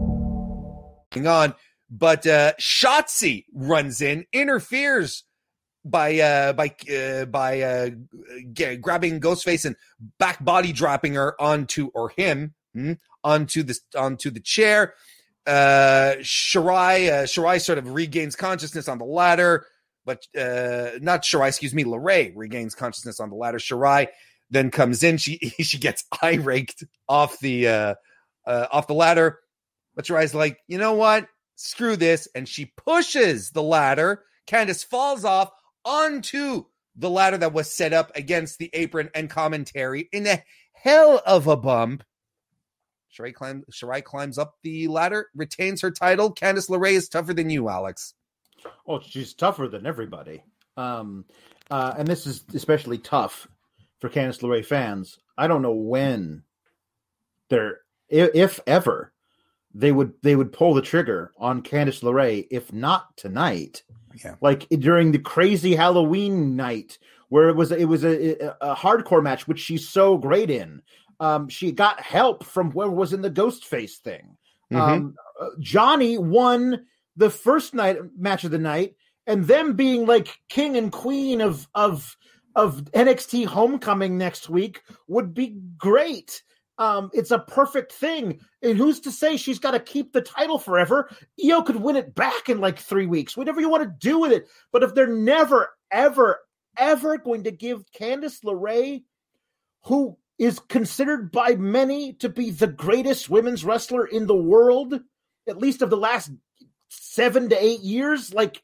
On, but uh, Shotzi runs in, interferes by uh, by uh, by uh, g- grabbing Ghostface and back body dropping her onto or him hmm, onto the onto the chair. Uh, Shirai uh, Shirai sort of regains consciousness on the ladder, but uh, not Shirai, excuse me, LeRae regains consciousness on the ladder. Shirai then comes in. She she gets eye raked off the uh, uh, off the ladder. But Shirai's like, you know what? Screw this. And she pushes the ladder. Candice falls off onto the ladder that was set up against the apron and commentary in a hell of a bump. Shirai, climb, Shirai climbs up the ladder, retains her title. Candice LeRae is tougher than you, Alex. Oh, she's tougher than everybody. Um, uh, and this is especially tough for Candice LeRae fans. I don't know when they're, if ever, they would they would pull the trigger on Candice LeRae, if not tonight. Yeah. Like during the crazy Halloween night where it was it was a, a hardcore match, which she's so great in. Um, she got help from whoever was in the Ghostface thing. Mm-hmm. Um, uh, Johnny won the first night match of the night, and them being like king and queen of of of N X T Homecoming next week would be great. Um, it's a perfect thing. And who's to say she's got to keep the title forever? Io could win it back in like three weeks, whatever you want to do with it. But if they're never, ever, ever going to give Candice LeRae, who is considered by many to be the greatest women's wrestler in the world, at least of the last seven to eight years, like,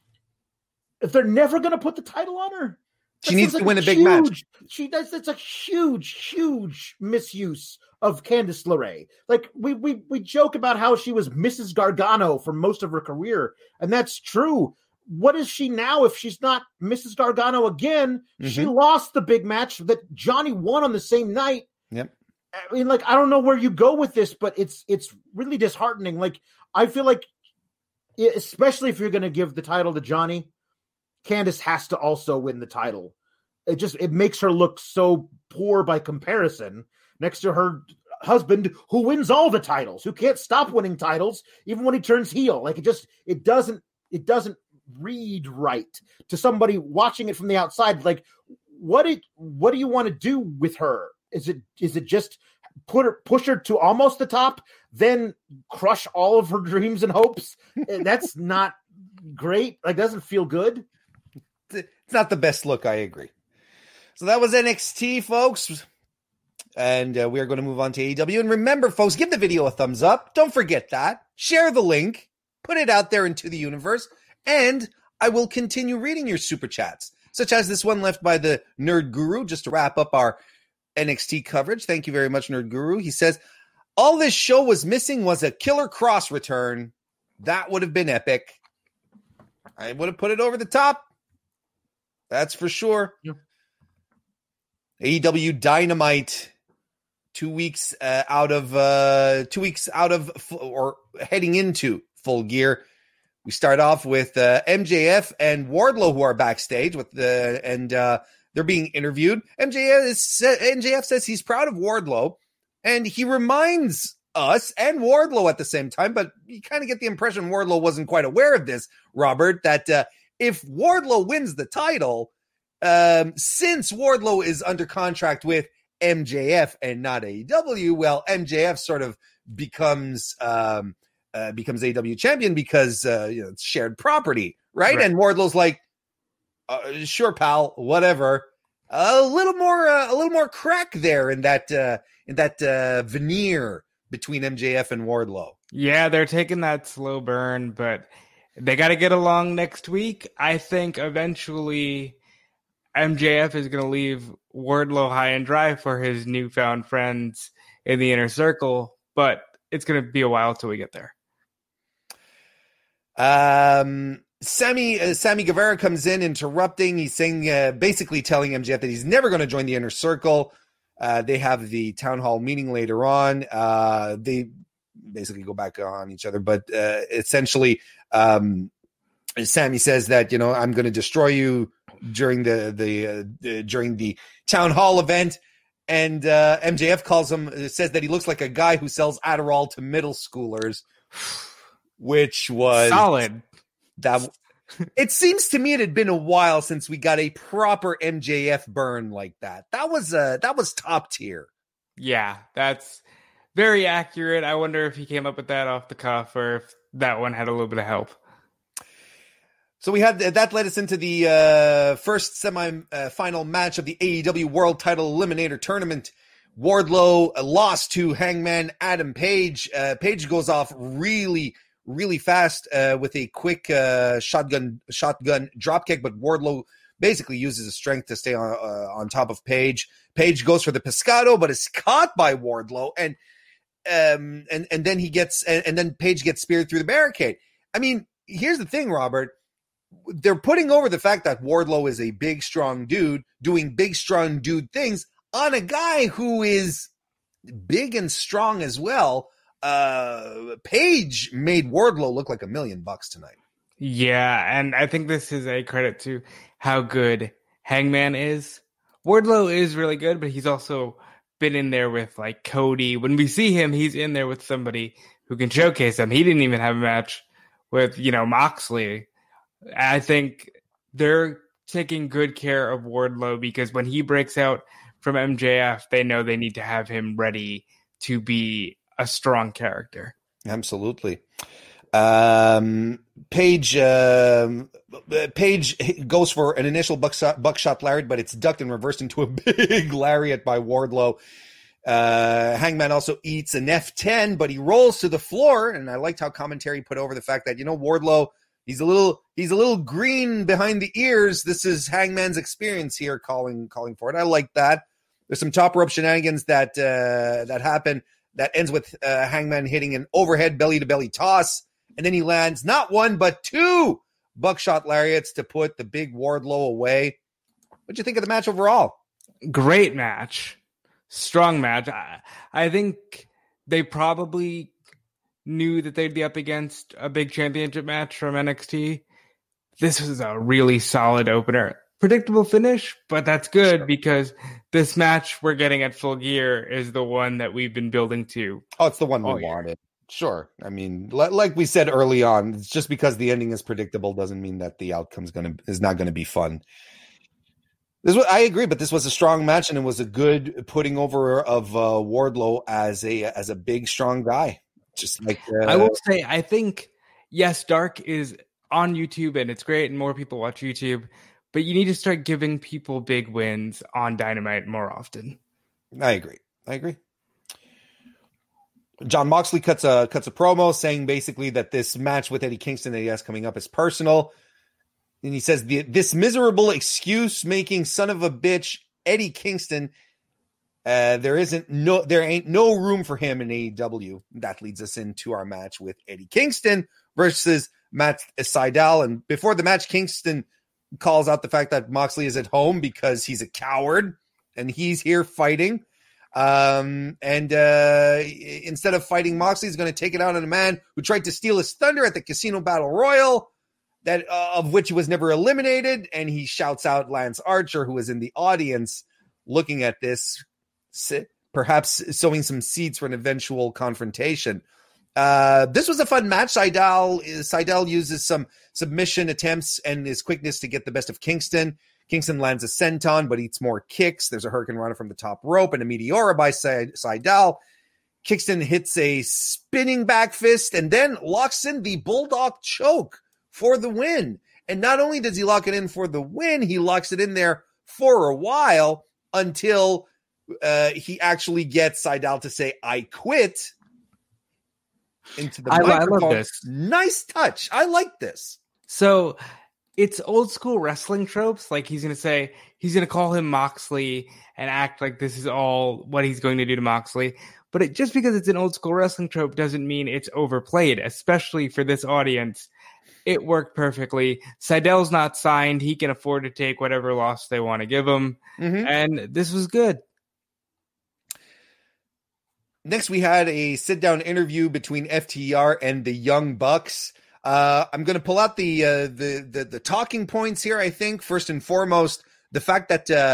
if they're never going to put the title on her, she needs to win a big huge, match. She does. It's a huge, huge misuse of Candice LeRae. Like we we we joke about how she was Missus Gargano for most of her career, and that's true. What is she now if she's not Missus Gargano again? Mm-hmm. She lost the big match that Johnny won on the same night. Yep. I mean, like I don't know where you go with this, but it's it's really disheartening. Like I feel like, especially if you're going to give the title to Johnny, Candice has to also win the title. It just, it makes her look so poor by comparison next to her husband who wins all the titles, who can't stop winning titles even when he turns heel. Like it just, it doesn't, it doesn't read right to somebody watching it from the outside. Like what it, what do you want to do with her? Is it, is it just put her, push her to almost the top, then crush all of her dreams and hopes? That's not great. Like doesn't feel good. It's not the best look. I agree. So that was N X T, folks. And uh, we are going to move on to A E W. And remember, folks, give the video a thumbs up. Don't forget that. Share the link. Put it out there into the universe. And I will continue reading your super chats, such as this one left by the Nerd Guru, just to wrap up our N X T coverage. Thank you very much, Nerd Guru. He says, all this show was missing was a Killer Cross return. That would have been epic. I would have put it over the top. That's for sure. Yeah. A E W Dynamite, two weeks uh, out of uh, two weeks out of or heading into Full Gear. We start off with uh, M J F and Wardlow, who are backstage with the and uh, they're being interviewed. M J F is, M J F says he's proud of Wardlow, and he reminds us and Wardlow at the same time. But you kind of get the impression Wardlow wasn't quite aware of this, Robert. That uh, if Wardlow wins the title, um, since Wardlow is under contract with M J F and not A E W, well, M J F sort of becomes um, uh, becomes A E W champion because uh, you know, it's shared property, right? right? And Wardlow's like, uh, sure, pal, whatever. A little more, uh, a little more crack there in that uh, in that uh, veneer between M J F and Wardlow. Yeah, they're taking that slow burn, but they got to get along next week. I think eventually M J F is going to leave Wardlow high and dry for his newfound friends in the inner circle, but it's going to be a while till we get there. Um, Sammy uh, Sammy Guevara comes in interrupting. He's saying, uh, basically telling M J F that he's never going to join the inner circle. Uh, they have the town hall meeting later on. Uh, they basically go back on each other, but uh, essentially, um, Sammy says that, you know, I'm going to destroy you during the the, uh, the during the town hall event. And uh, M J F calls him, uh, says that he looks like a guy who sells Adderall to middle schoolers, which was solid. That it seems to me it had been a while since we got a proper M J F burn like that. That was uh, that was top tier. Yeah, that's very accurate. I wonder if he came up with that off the cuff or if that one had a little bit of help. So we had that led us into the uh, first semi-final match of the A E W World Title Eliminator Tournament. Wardlow lost to Hangman Adam Page. Uh, Page goes off really, really fast uh, with a quick uh, shotgun shotgun dropkick, but Wardlow basically uses his strength to stay on uh, on top of Page. Page goes for the pescado, but is caught by Wardlow, and um and and then he gets and, and then Page gets speared through the barricade. I mean, here's the thing, Robert. They're putting over the fact that Wardlow is a big, strong dude doing big, strong dude things on a guy who is big and strong as well. Uh, Page made Wardlow look like a million bucks tonight. Yeah, and I think this is a credit to how good Hangman is. Wardlow is really good, but he's also been in there with like Cody. When we see him, he's in there with somebody who can showcase him. He didn't even have a match with, you know, Moxley. I think they're taking good care of Wardlow because when he breaks out from M J F, they know they need to have him ready to be a strong character. Absolutely. Um, Page, um, Page goes for an initial buckshot, buckshot lariat, but it's ducked and reversed into a big lariat by Wardlow. Uh, Hangman also eats an F ten, but he rolls to the floor. And I liked how commentary put over the fact that, you know, Wardlow, He's a little he's a little green behind the ears. This is Hangman's experience here calling calling for it. I like that. There's some top rope shenanigans that uh, that happen that ends with uh, Hangman hitting an overhead belly to belly toss, and then he lands not one but two buckshot lariats to put the big Wardlow away. What'd you think of the match overall? Great match, strong match. I, I think they probably knew that they'd be up against a big championship match from N X T. This was a really solid opener. Predictable finish, but that's good sure. because this match we're getting at Full Gear is the one that we've been building to. Oh, it's the one we wanted. Sure. I mean, like we said early on, it's just because the ending is predictable doesn't mean that the outcome's gonna is not going to be fun. This was, I agree, but this was a strong match, and it was a good putting over of uh, Wardlow as a as a big, strong guy. Just like uh, I will say, I think yes, Dark is on YouTube and it's great, and more people watch YouTube. But you need to start giving people big wins on Dynamite more often. I agree. I agree. John Moxley cuts a cuts a promo saying basically that this match with Eddie Kingston that he has coming up is personal, and he says the, this miserable excuse making son of a bitch Eddie Kingston. Uh, there isn't no, there ain't no room for him in A E W. That leads us into our match with Eddie Kingston versus Matt Sydal. And before the match, Kingston calls out the fact that Moxley is at home because he's a coward and he's here fighting. Um, and uh, instead of fighting Moxley, he's going to take it out on a man who tried to steal his thunder at the Casino Battle Royal, that uh, of which he was never eliminated. And he shouts out Lance Archer, who is in the audience looking at this, perhaps sowing some seeds for an eventual confrontation. Uh, this was a fun match. Sydal, Sydal uses some submission attempts and his quickness to get the best of Kingston. Kingston lands a senton, but eats more kicks. There's a Hurricane Runner from the top rope and a Meteora by Sydal. Kingston hits a spinning back fist and then locks in the Bulldog choke for the win. And not only does he lock it in for the win, he locks it in there for a while until Uh, he actually gets Sydal to say, I quit. into the I, microphone. I love this. Nice touch. I like this. So it's old school wrestling tropes. Like he's going to say, he's going to call him Moxley and act like this is all what he's going to do to Moxley. But it, just because it's an old school wrestling trope doesn't mean it's overplayed, especially for this audience. It worked perfectly. Seidel's not signed. He can afford to take whatever loss they want to give him. Mm-hmm. And this was good. Next, we had a sit-down interview between F T R and the Young Bucks. Uh, I'm going to pull out the, uh, the the the talking points here. I think first and foremost, the fact that uh,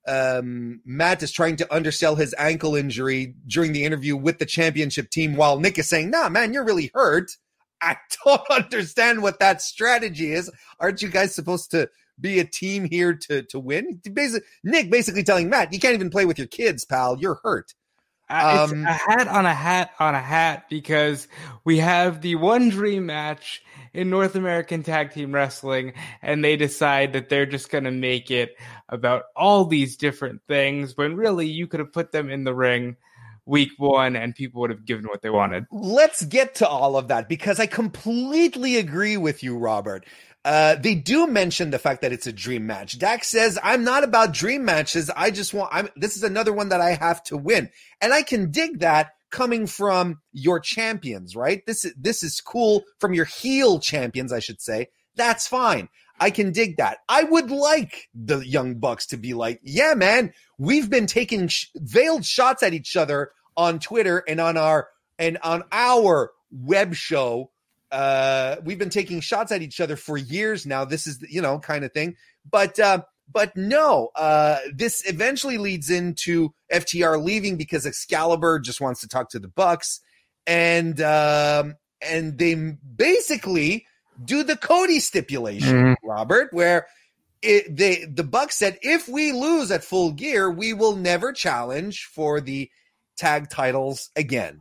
um, Matt is trying to undersell his ankle injury during the interview with the championship team, while Nick is saying, "Nah, man, you're really hurt." I don't understand what that strategy is. Aren't you guys supposed to be a team here to to win? Basically, Nick basically telling Matt, "You can't even play with your kids, pal. You're hurt." Uh, it's um, a hat on a hat on a hat because we have the one dream match in North American Tag Team Wrestling, and they decide that they're just going to make it about all these different things when really you could have put them in the ring week one and people would have given what they wanted. Let's get to all of that because I completely agree with you, Robert. Uh, they do mention the fact that it's a dream match. Dax says, I'm not about dream matches. I just want, I'm, this is another one that I have to win. And I can dig that coming from your champions, right? This is, this is cool from your heel champions, I should say. That's fine. I can dig that. I would like the Young Bucks to be like, yeah, man, we've been taking sh- veiled shots at each other on Twitter and on our, and on our web show. Uh, we've been taking shots at each other for years now. This is, you know, kind of thing. But, uh, but no, uh, this eventually leads into F T R leaving because Excalibur just wants to talk to the Bucks. And, um, and they basically do the Cody stipulation, mm-hmm. Robert, where it, they, the Bucks said, if we lose at Full Gear, we will never challenge for the tag titles again.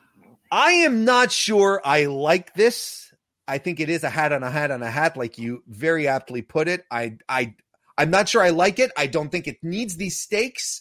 I am not sure I like this. I think it is a hat on a hat on a hat, like you very aptly put it. I, I, I'm not sure I like it. I don't think it needs these stakes.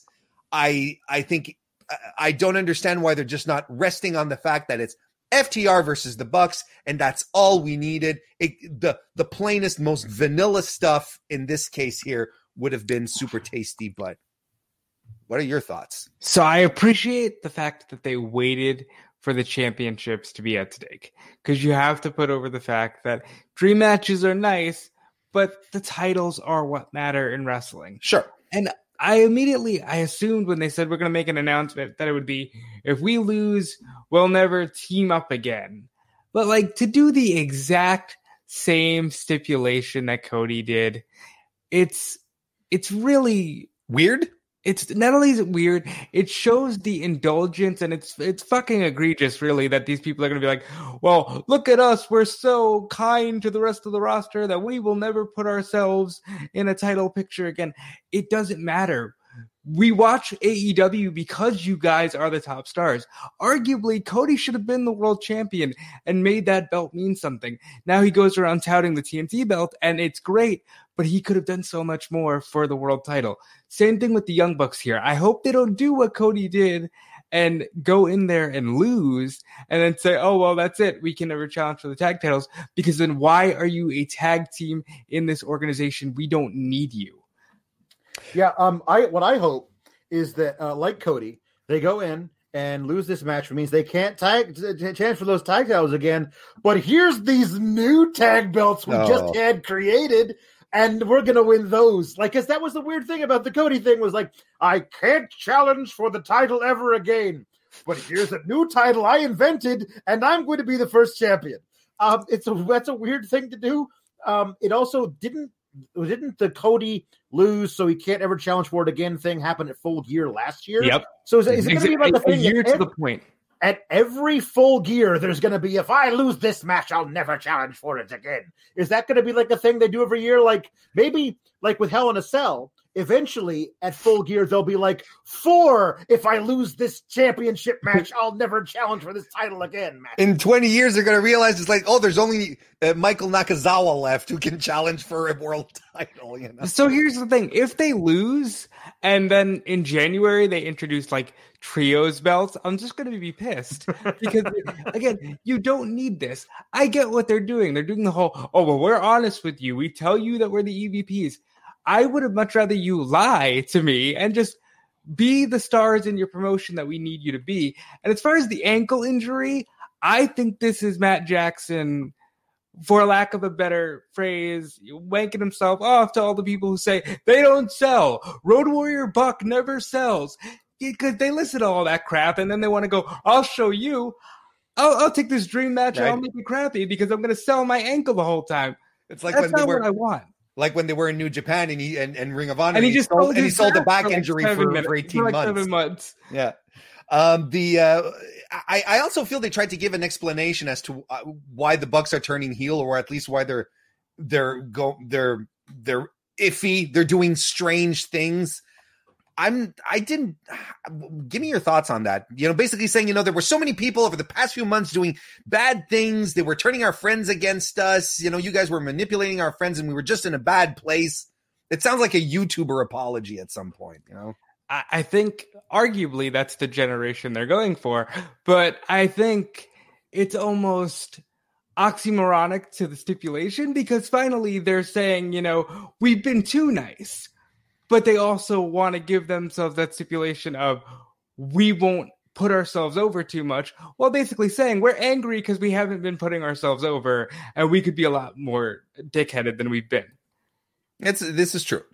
I, I think I don't understand why they're just not resting on the fact that it's F T R versus the Bucks, and that's all we needed. It, the the plainest, most vanilla stuff in this case here would have been super tasty. But what are your thoughts? So I appreciate the fact that they waited for the championships to be at stake, because you have to put over the fact that dream matches are nice, but the titles are what matter in wrestling. Sure. And I immediately, I assumed when they said we're going to make an announcement that it would be, if we lose, we'll never team up again. But like, to do the exact same stipulation that Cody did, it's, it's really weird. It's not only is it weird, it shows the indulgence, and it's it's fucking egregious, really, that these people are going to be like, well, look at us, we're so kind to the rest of the roster that we will never put ourselves in a title picture again. It doesn't matter. We watch A E W because you guys are the top stars. Arguably, Cody should have been the world champion and made that belt mean something. Now he goes around touting the T N T belt, and it's great, but he could have done so much more for the world title. Same thing with the Young Bucks here. I hope they don't do what Cody did and go in there and lose and then say, oh, well, that's it. We can never challenge for the tag titles, because then why are you a tag team in this organization? We don't need you. Yeah, um, I what I hope is that, uh, like Cody, they go in and lose this match, which means they can't tag t- chance for those tag titles again. But here's these new tag belts we oh. just had created, and we're gonna win those. Like, cause that was the weird thing about the Cody thing, was like, I can't challenge for the title ever again, but here's a new title I invented, and I'm going to be the first champion. Um, it's a that's a weird thing to do. Um, it also didn't. Didn't the Cody lose so he can't ever challenge for it again thing happen at Full Gear last year? Yep. So is, is it going to be about the thing? A year to every, the point. At every Full Gear, there's going to be, if I lose this match, I'll never challenge for it again. Is that going to be like a thing they do every year? Like maybe like with Hell in a Cell, eventually at Full Gear, they'll be like, four, if I lose this championship match, I'll never challenge for this title again, Matt. In twenty years, they're going to realize it's like, oh, there's only uh, Michael Nakazawa left who can challenge for a world title. You know? So here's the thing. If they lose, and then in January they introduce like trios belts, I'm just going to be pissed. Because, again, you don't need this. I get what they're doing. They're doing the whole, oh, well, we're honest with you. We tell you that we're the E V Ps. I would have much rather you lie to me and just be the stars in your promotion that we need you to be. And as far as the ankle injury, I think this is Matt Jackson, for lack of a better phrase, wanking himself off to all the people who say they don't sell. Road Warrior Buck never sells. Because they listen to all that crap and then they want to go, I'll show you. I'll, I'll take this dream match right. and I'll make it crappy because I'm going to sell my ankle the whole time. It's like That's when not they were, what I want. Like when they were in New Japan and he and, and Ring of Honor, And he, and just sold, sold and he his sold the back for like injury seven for, minutes, for eighteen for like months. Seven months. Yeah. Um, the uh, I, I also feel they tried to give an explanation as to uh, why the Bucks are turning heel, or at least why they're they're go they're they're iffy. They're doing strange things. I'm I didn't give me your thoughts on that. You know, basically saying, you know, there were so many people over the past few months doing bad things. They were turning our friends against us. You know, you guys were manipulating our friends and we were just in a bad place. It sounds like a YouTuber apology at some point, you know. I, I think arguably that's the generation they're going for, but I think it's almost oxymoronic to the stipulation because finally they're saying, you know, we've been too nice. But they also want to give themselves that stipulation of we won't put ourselves over too much, while basically saying we're angry because we haven't been putting ourselves over and we could be a lot more dickheaded than we've been. It's this is true.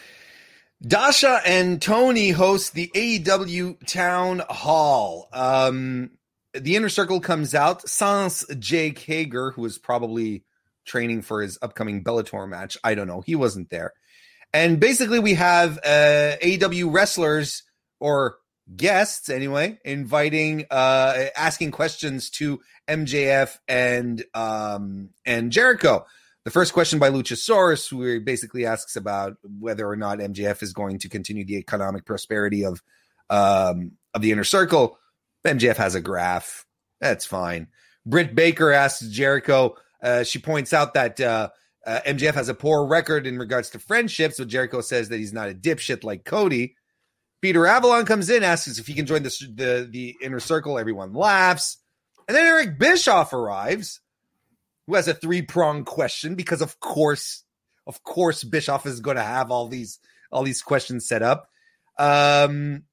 Dasha and Tony host the A E W Town Hall. Um, the Inner Circle comes out sans Jake Hager, who was probably training for his upcoming Bellator match. I don't know. He wasn't there. And basically we have uh, A E W wrestlers or guests anyway, inviting, uh, asking questions to M J F and um, and Jericho. The first question by Luchasaurus, who basically asks about whether or not M J F is going to continue the economic prosperity of um, of the Inner Circle. M J F has a graph. That's fine. Britt Baker asks Jericho. Uh, she points out that uh, uh, M J F has a poor record in regards to friendship, so Jericho says that he's not a dipshit like Cody. Peter Avalon comes in, asks if he can join the, the, the Inner Circle. Everyone laughs. And then Eric Bischoff arrives, who has a three-pronged question, because of course, of course, Bischoff is going to have all these all these questions set up. Um,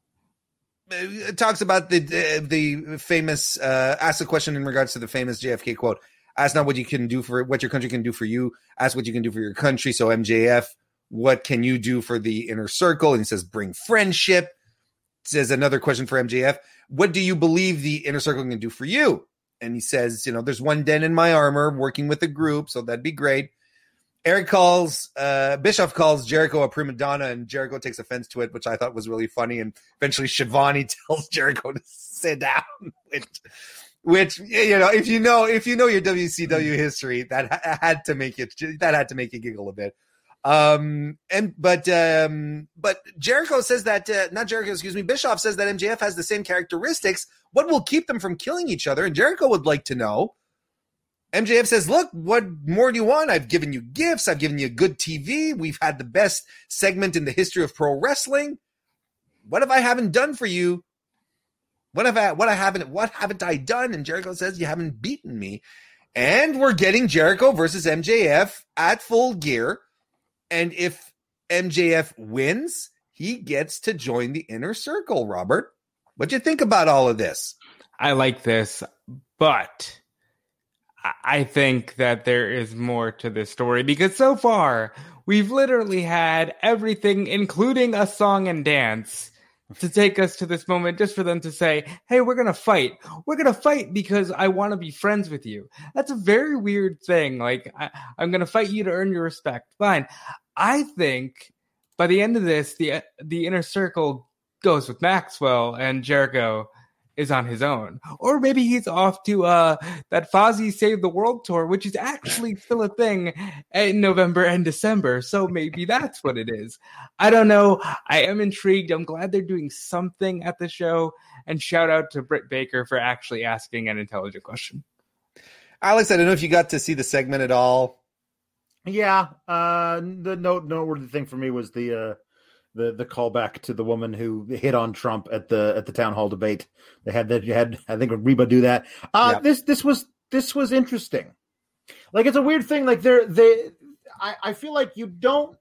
it talks about the the famous uh, ask a question in regards to the famous J F K quote: "Ask not what you can do for what your country can do for you. Ask what you can do for your country." So M J F, what can you do for the Inner Circle? And he says, "Bring friendship." Says another question for M J F: "What do you believe the Inner Circle can do for you?" And he says, you know, there's one dent in my armor, working with a group, so that'd be great. Eric calls, uh, Bischoff calls Jericho a prima donna, and Jericho takes offense to it, which I thought was really funny. And eventually Shivani tells Jericho to sit down, which, which, you know, if you know, if you know your W C W history, that ha- had to make it, that had to make you giggle a bit. Um, and, but, um, but Jericho says that, uh, not Jericho, excuse me, Bischoff says that M J F has the same characteristics. What will keep them from killing each other? And Jericho would like to know. M J F says, look, what more do you want? I've given you gifts. I've given you good T V. We've had the best segment in the history of pro wrestling. What have I haven't done for you? What have I, what I haven't, what haven't I done? And Jericho says, you haven't beaten me. And we're getting Jericho versus M J F at Full Gear. And if M J F wins, he gets to join the Inner Circle, Robert. What do you think about all of this? I like this, but I think that there is more to this story, because so far we've literally had everything, including a song and dance, to take us to this moment just for them to say, hey, we're going to fight. We're going to fight because I want to be friends with you. That's a very weird thing. Like, I, I'm going to fight you to earn your respect. Fine. I think by the end of this, the the Inner Circle goes with Maxwell and Jericho is on his own. Or maybe he's off to uh, that Fozzy Save the World tour, which is actually still a thing in November and December. So maybe that's what it is. I don't know. I am intrigued. I'm glad they're doing something at the show. And shout out to Britt Baker for actually asking an intelligent question. Alex, I don't know if you got to see the segment at all. Yeah, uh, the note noteworthy thing for me was the uh, the the callback to the woman who hit on Trump at the at the town hall debate. They had that. You had I think Reba do that. Uh, yeah. This this was this was interesting. Like it's a weird thing. Like they're they. I, I feel like you don't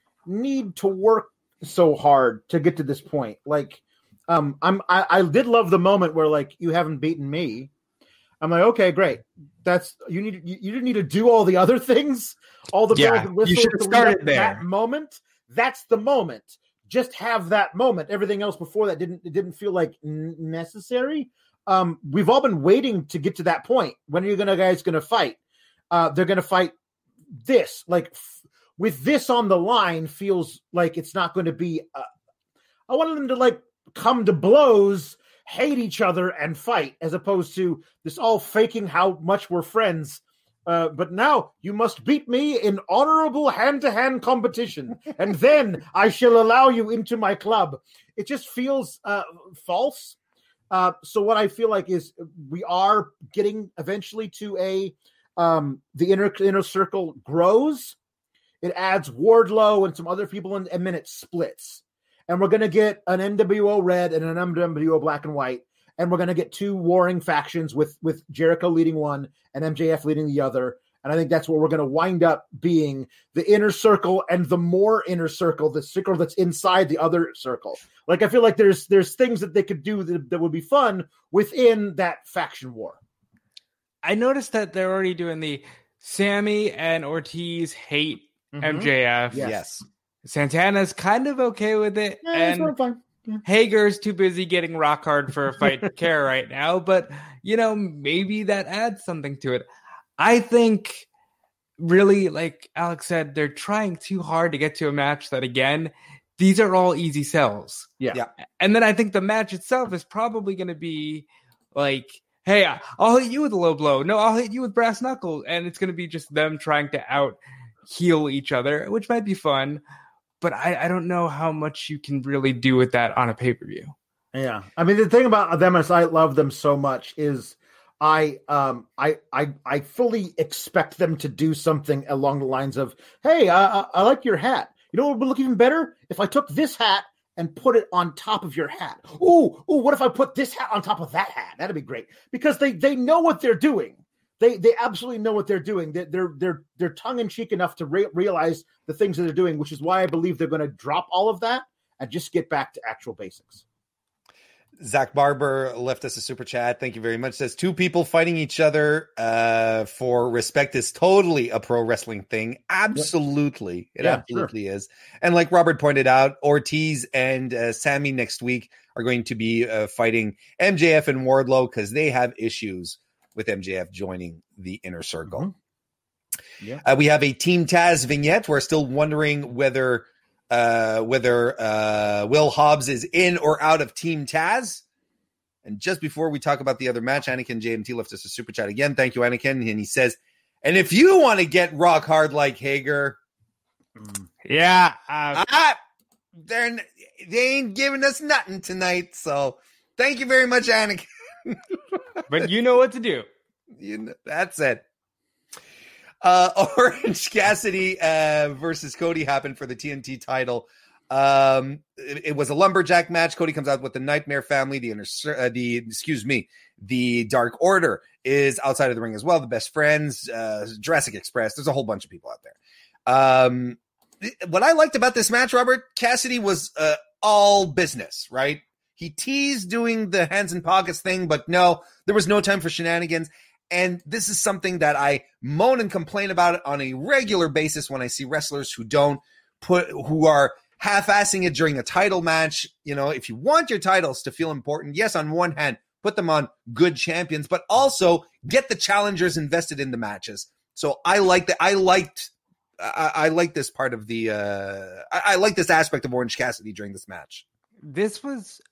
need to work so hard to get to this point. Like um, I'm I, I did love the moment where like you haven't beaten me. I'm like, okay, great. That's you need. You, you didn't need to do all the other things, all the yeah, bells and whistles you should have started there. That moment, that's the moment. Just have that moment. Everything else before that didn't. It didn't feel like n- necessary. Um, we've all been waiting to get to that point. When are you gonna guys gonna fight? Uh, they're gonna fight this. Like f- with this on the line, feels like it's not going to be. Uh, I wanted them to like come to blows. Hate each other and fight, as opposed to this all faking how much we're friends. Uh, but now you must beat me in honorable hand-to-hand competition, and then I shall allow you into my club. It just feels uh, false. Uh, so what I feel like is we are getting eventually to a um, the inner inner circle grows. It adds Wardlow and some other people, in, and then it splits. And we're going to get an N W O red and an N W O black and white. And we're going to get two warring factions with, with Jericho leading one and M J F leading the other. And I think that's what we're going to wind up being, the inner circle and the more inner circle, the circle that's inside the other circle. Like, I feel like there's there's things that they could do that, that would be fun within that faction war. I noticed that they're already doing the Sammy and Ortiz hate mm-hmm. M J F. Yes. yes. Santana's kind of okay with it. Yeah, and fine. Yeah. Hager's too busy getting rock hard for a fight to care right now. But, you know, maybe that adds something to it. I think really, like Alex said, they're trying too hard to get to a match that, again, these are all easy sells. Yeah. yeah. And then I think the match itself is probably going to be like, hey, I'll hit you with a low blow. No, I'll hit you with brass knuckles. And it's going to be just them trying to out heal each other, which might be fun. But I, I don't know how much you can really do with that on a pay-per-view. Yeah. I mean, the thing about them is I love them so much is I um I I I fully expect them to do something along the lines of, hey, I, I, I like your hat. You know what would look even better? If I took this hat and put it on top of your hat. Ooh, ooh, what if I put this hat on top of that hat? That'd be great. Because they they know what they're doing. They they absolutely know what they're doing. They're they're they're, they're tongue-in-cheek enough to re- realize the things that they're doing, which is why I believe they're going to drop all of that and just get back to actual basics. Zach Barber left us a super chat. Thank you very much. Says two people fighting each other uh, for respect is totally a pro wrestling thing. Absolutely. It yeah, absolutely sure. is. And like Robert pointed out, Ortiz and uh, Sammy next week are going to be uh, fighting M J F and Wardlow because they have issues with M J F joining the inner circle. Mm-hmm. Yeah. Uh, we have a Team Taz vignette. We're still wondering whether uh, whether uh, Will Hobbs is in or out of Team Taz. And just before we talk about the other match, Anakin J M T left us a super chat again. Thank you, Anakin. And he says, and if you want to get rock hard like Hager, yeah, uh, ah, they're, they ain't giving us nothing tonight. So thank you very much, Anakin. But you know what to do. You know, that's it. Uh, Orange Cassidy uh, versus Cody happened for the T N T title. Um, it, it was a lumberjack match. Cody comes out with the Nightmare Family. The inner, uh, the excuse me, the Dark Order is outside of the ring as well. The Best Friends, uh, Jurassic Express. There's a whole bunch of people out there. Um, what I liked about this match, Robert, Cassidy was uh, all business, right? He teased doing the hands in pockets thing, but no, there was no time for shenanigans. And this is something that I moan and complain about on a regular basis when I see wrestlers who don't put, who are half-assing it during a title match. You know, if you want your titles to feel important, yes, on one hand, put them on good champions, but also get the challengers invested in the matches. So I like that. I liked, I, I like this part of the, uh, I, I like this aspect of Orange Cassidy during this match. This was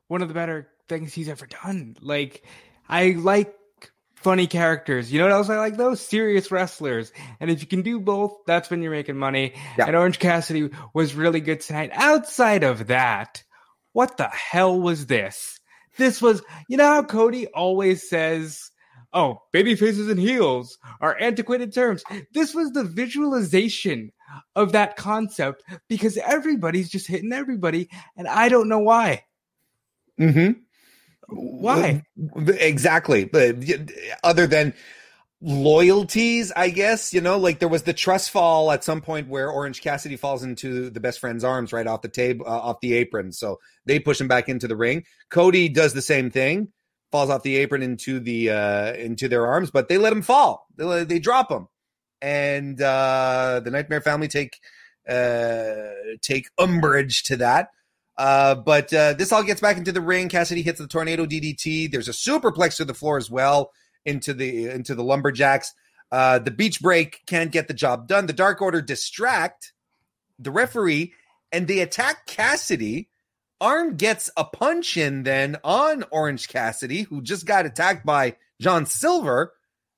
one of the better things he's ever done. Like, I like funny characters. You know what else I like, though? Serious wrestlers. And if you can do both, that's when you're making money. Yeah. And Orange Cassidy was really good tonight. Outside of that, what the hell was this? This was, you know how Cody always says, oh, baby faces and heels are antiquated terms. This was the visualization of that concept because everybody's just hitting everybody. And I don't know why. Mm-hmm. Why? Exactly. But other than loyalties, I guess, you know, like there was the trust fall at some point where Orange Cassidy falls into the best friend's arms right off the table, uh, off the apron. So they push him back into the ring. Cody does the same thing, falls off the apron into the, uh, into their arms, but they let him fall. They, they drop him. And, uh, the Nightmare Family take, uh, take umbrage to that. Uh, but uh, this all gets back into the ring. Cassidy hits the tornado D D T. There's a superplex to the floor as well into the into the lumberjacks. Uh, the beach break can't get the job done. The Dark Order distract the referee, and they attack Cassidy. Arn gets a punch in then on Orange Cassidy, who just got attacked by John Silver,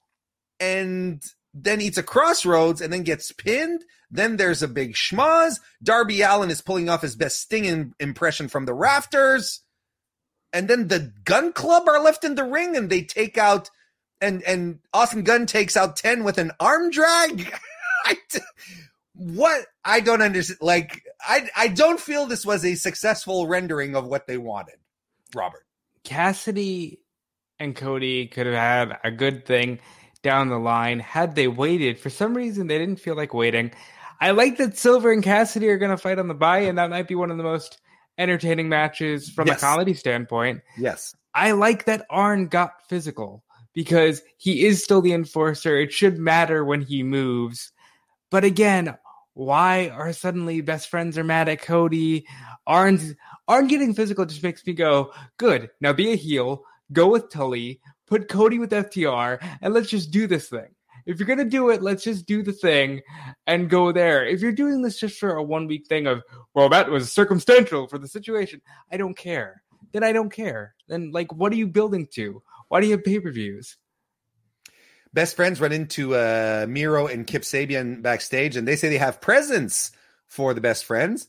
and then eats a crossroads and then gets pinned. Then there's a big schmoz. Darby Allin is pulling off his best Sting impression from the rafters. And then the Gun Club are left in the ring and they take out, and, and Awesome Gun takes out ten with an arm drag. I, what? I don't understand. Like, I, I don't feel this was a successful rendering of what they wanted, Robert. Cassidy and Cody could have had a good thing down the line had they waited. For some reason, they didn't feel like waiting. I like that Silver and Cassidy are going to fight on the bye, and that might be one of the most entertaining matches from yes. a comedy standpoint. Yes. I like that Arn got physical because he is still the enforcer. It should matter when he moves. But again, why are suddenly best friends are mad at Cody? Arn's, Arn getting physical just makes me go, good, now be a heel, go with Tully, put Cody with F T R, and let's just do this thing. If you're going to do it, let's just do the thing and go there. If you're doing this just for a one-week thing of, well, that was circumstantial for the situation, I don't care. Then I don't care. Then, like, what are you building to? Why do you have pay-per-views? Best friends run into uh, Miro and Kip Sabian backstage, and they say they have presents for the best friends.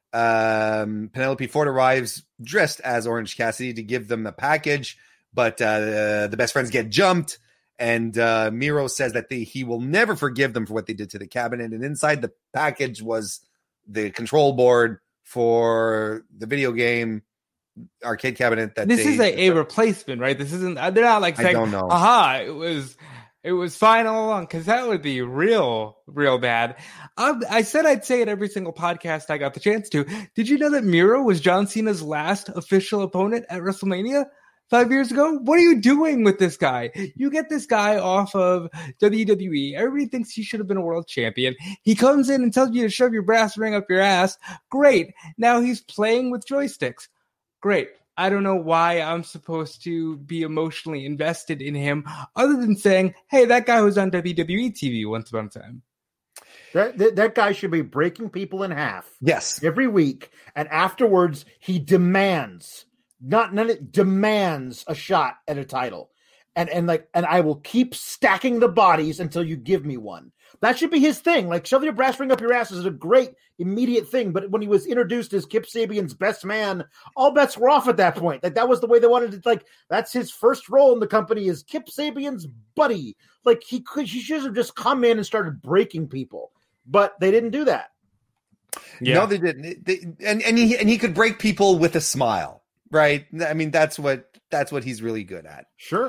Um, Penelope Ford arrives dressed as Orange Cassidy to give them the package, but uh, the best friends get jumped. And uh, Miro says that they, he will never forgive them for what they did to the cabinet. And inside the package was the control board for the video game arcade cabinet. That this they, is a, a replacement, right? This isn't. They're not like saying, I don't know. Aha! It was it was fine all along, because that would be real, real bad. Um, I said I'd say it every single podcast I got the chance to. Did you know that Miro was John Cena's last official opponent at WrestleMania? Five years ago? What are you doing with this guy? You get this guy off of W W E. Everybody thinks he should have been a world champion. He comes in and tells you to shove your brass ring up your ass. Great. Now he's playing with joysticks. Great. I don't know why I'm supposed to be emotionally invested in him other than saying, hey, that guy was on W W E T V once upon a time. That, that, that guy should be breaking people in half. Yes. Every week. And afterwards, he demands Not none it demands a shot at a title. And and like and I will keep stacking the bodies until you give me one. That should be his thing. Like, shove your brass ring up your ass is a great immediate thing. But when he was introduced as Kip Sabian's best man, all bets were off at that point. Like, that was the way they wanted to, like, that's his first role in the company is Kip Sabian's buddy. Like, he could he should have just come in and started breaking people. But they didn't do that. Yeah. No, they didn't. They, and and he and he could break people with a smile. Right. I mean, that's what that's what he's really good at. Sure.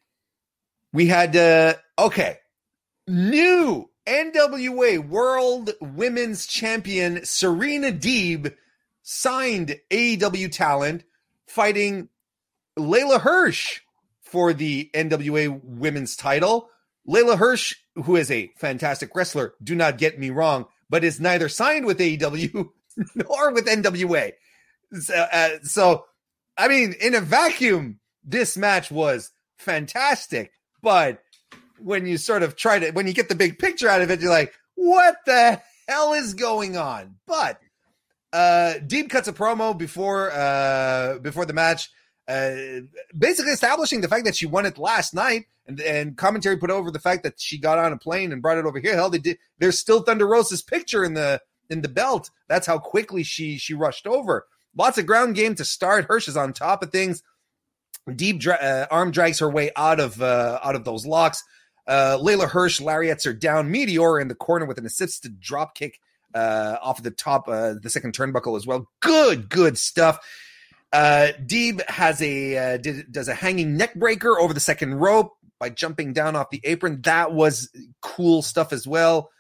We had, uh, okay, new N W A World Women's Champion Serena Deeb signed A E W talent fighting Layla Hirsch for the N W A Women's title. Layla Hirsch, who is a fantastic wrestler, do not get me wrong, but is neither signed with A E W nor with N W A. So, uh, so I mean, in a vacuum, this match was fantastic. But when you sort of try to, when you get the big picture out of it, you're like, what the hell is going on? But uh, Deeb cuts a promo before uh, before the match, uh, basically establishing the fact that she won it last night, and, and commentary put over the fact that she got on a plane and brought it over here. Hell, they did. There's still Thunder Rosa's picture in the in the belt. That's how quickly she she rushed over. Lots of ground game to start. Hirsch is on top of things. Deeb dra- uh, arm drags her way out of uh, out of those locks. Uh, Layla Hirsch lariats her down. Meteor in the corner with an assisted drop kick uh, off of the top, uh, the second turnbuckle as well. Good, good stuff. Uh, Deeb has a uh, did, does a hanging neck breaker over the second rope by jumping down off the apron. That was cool stuff as well.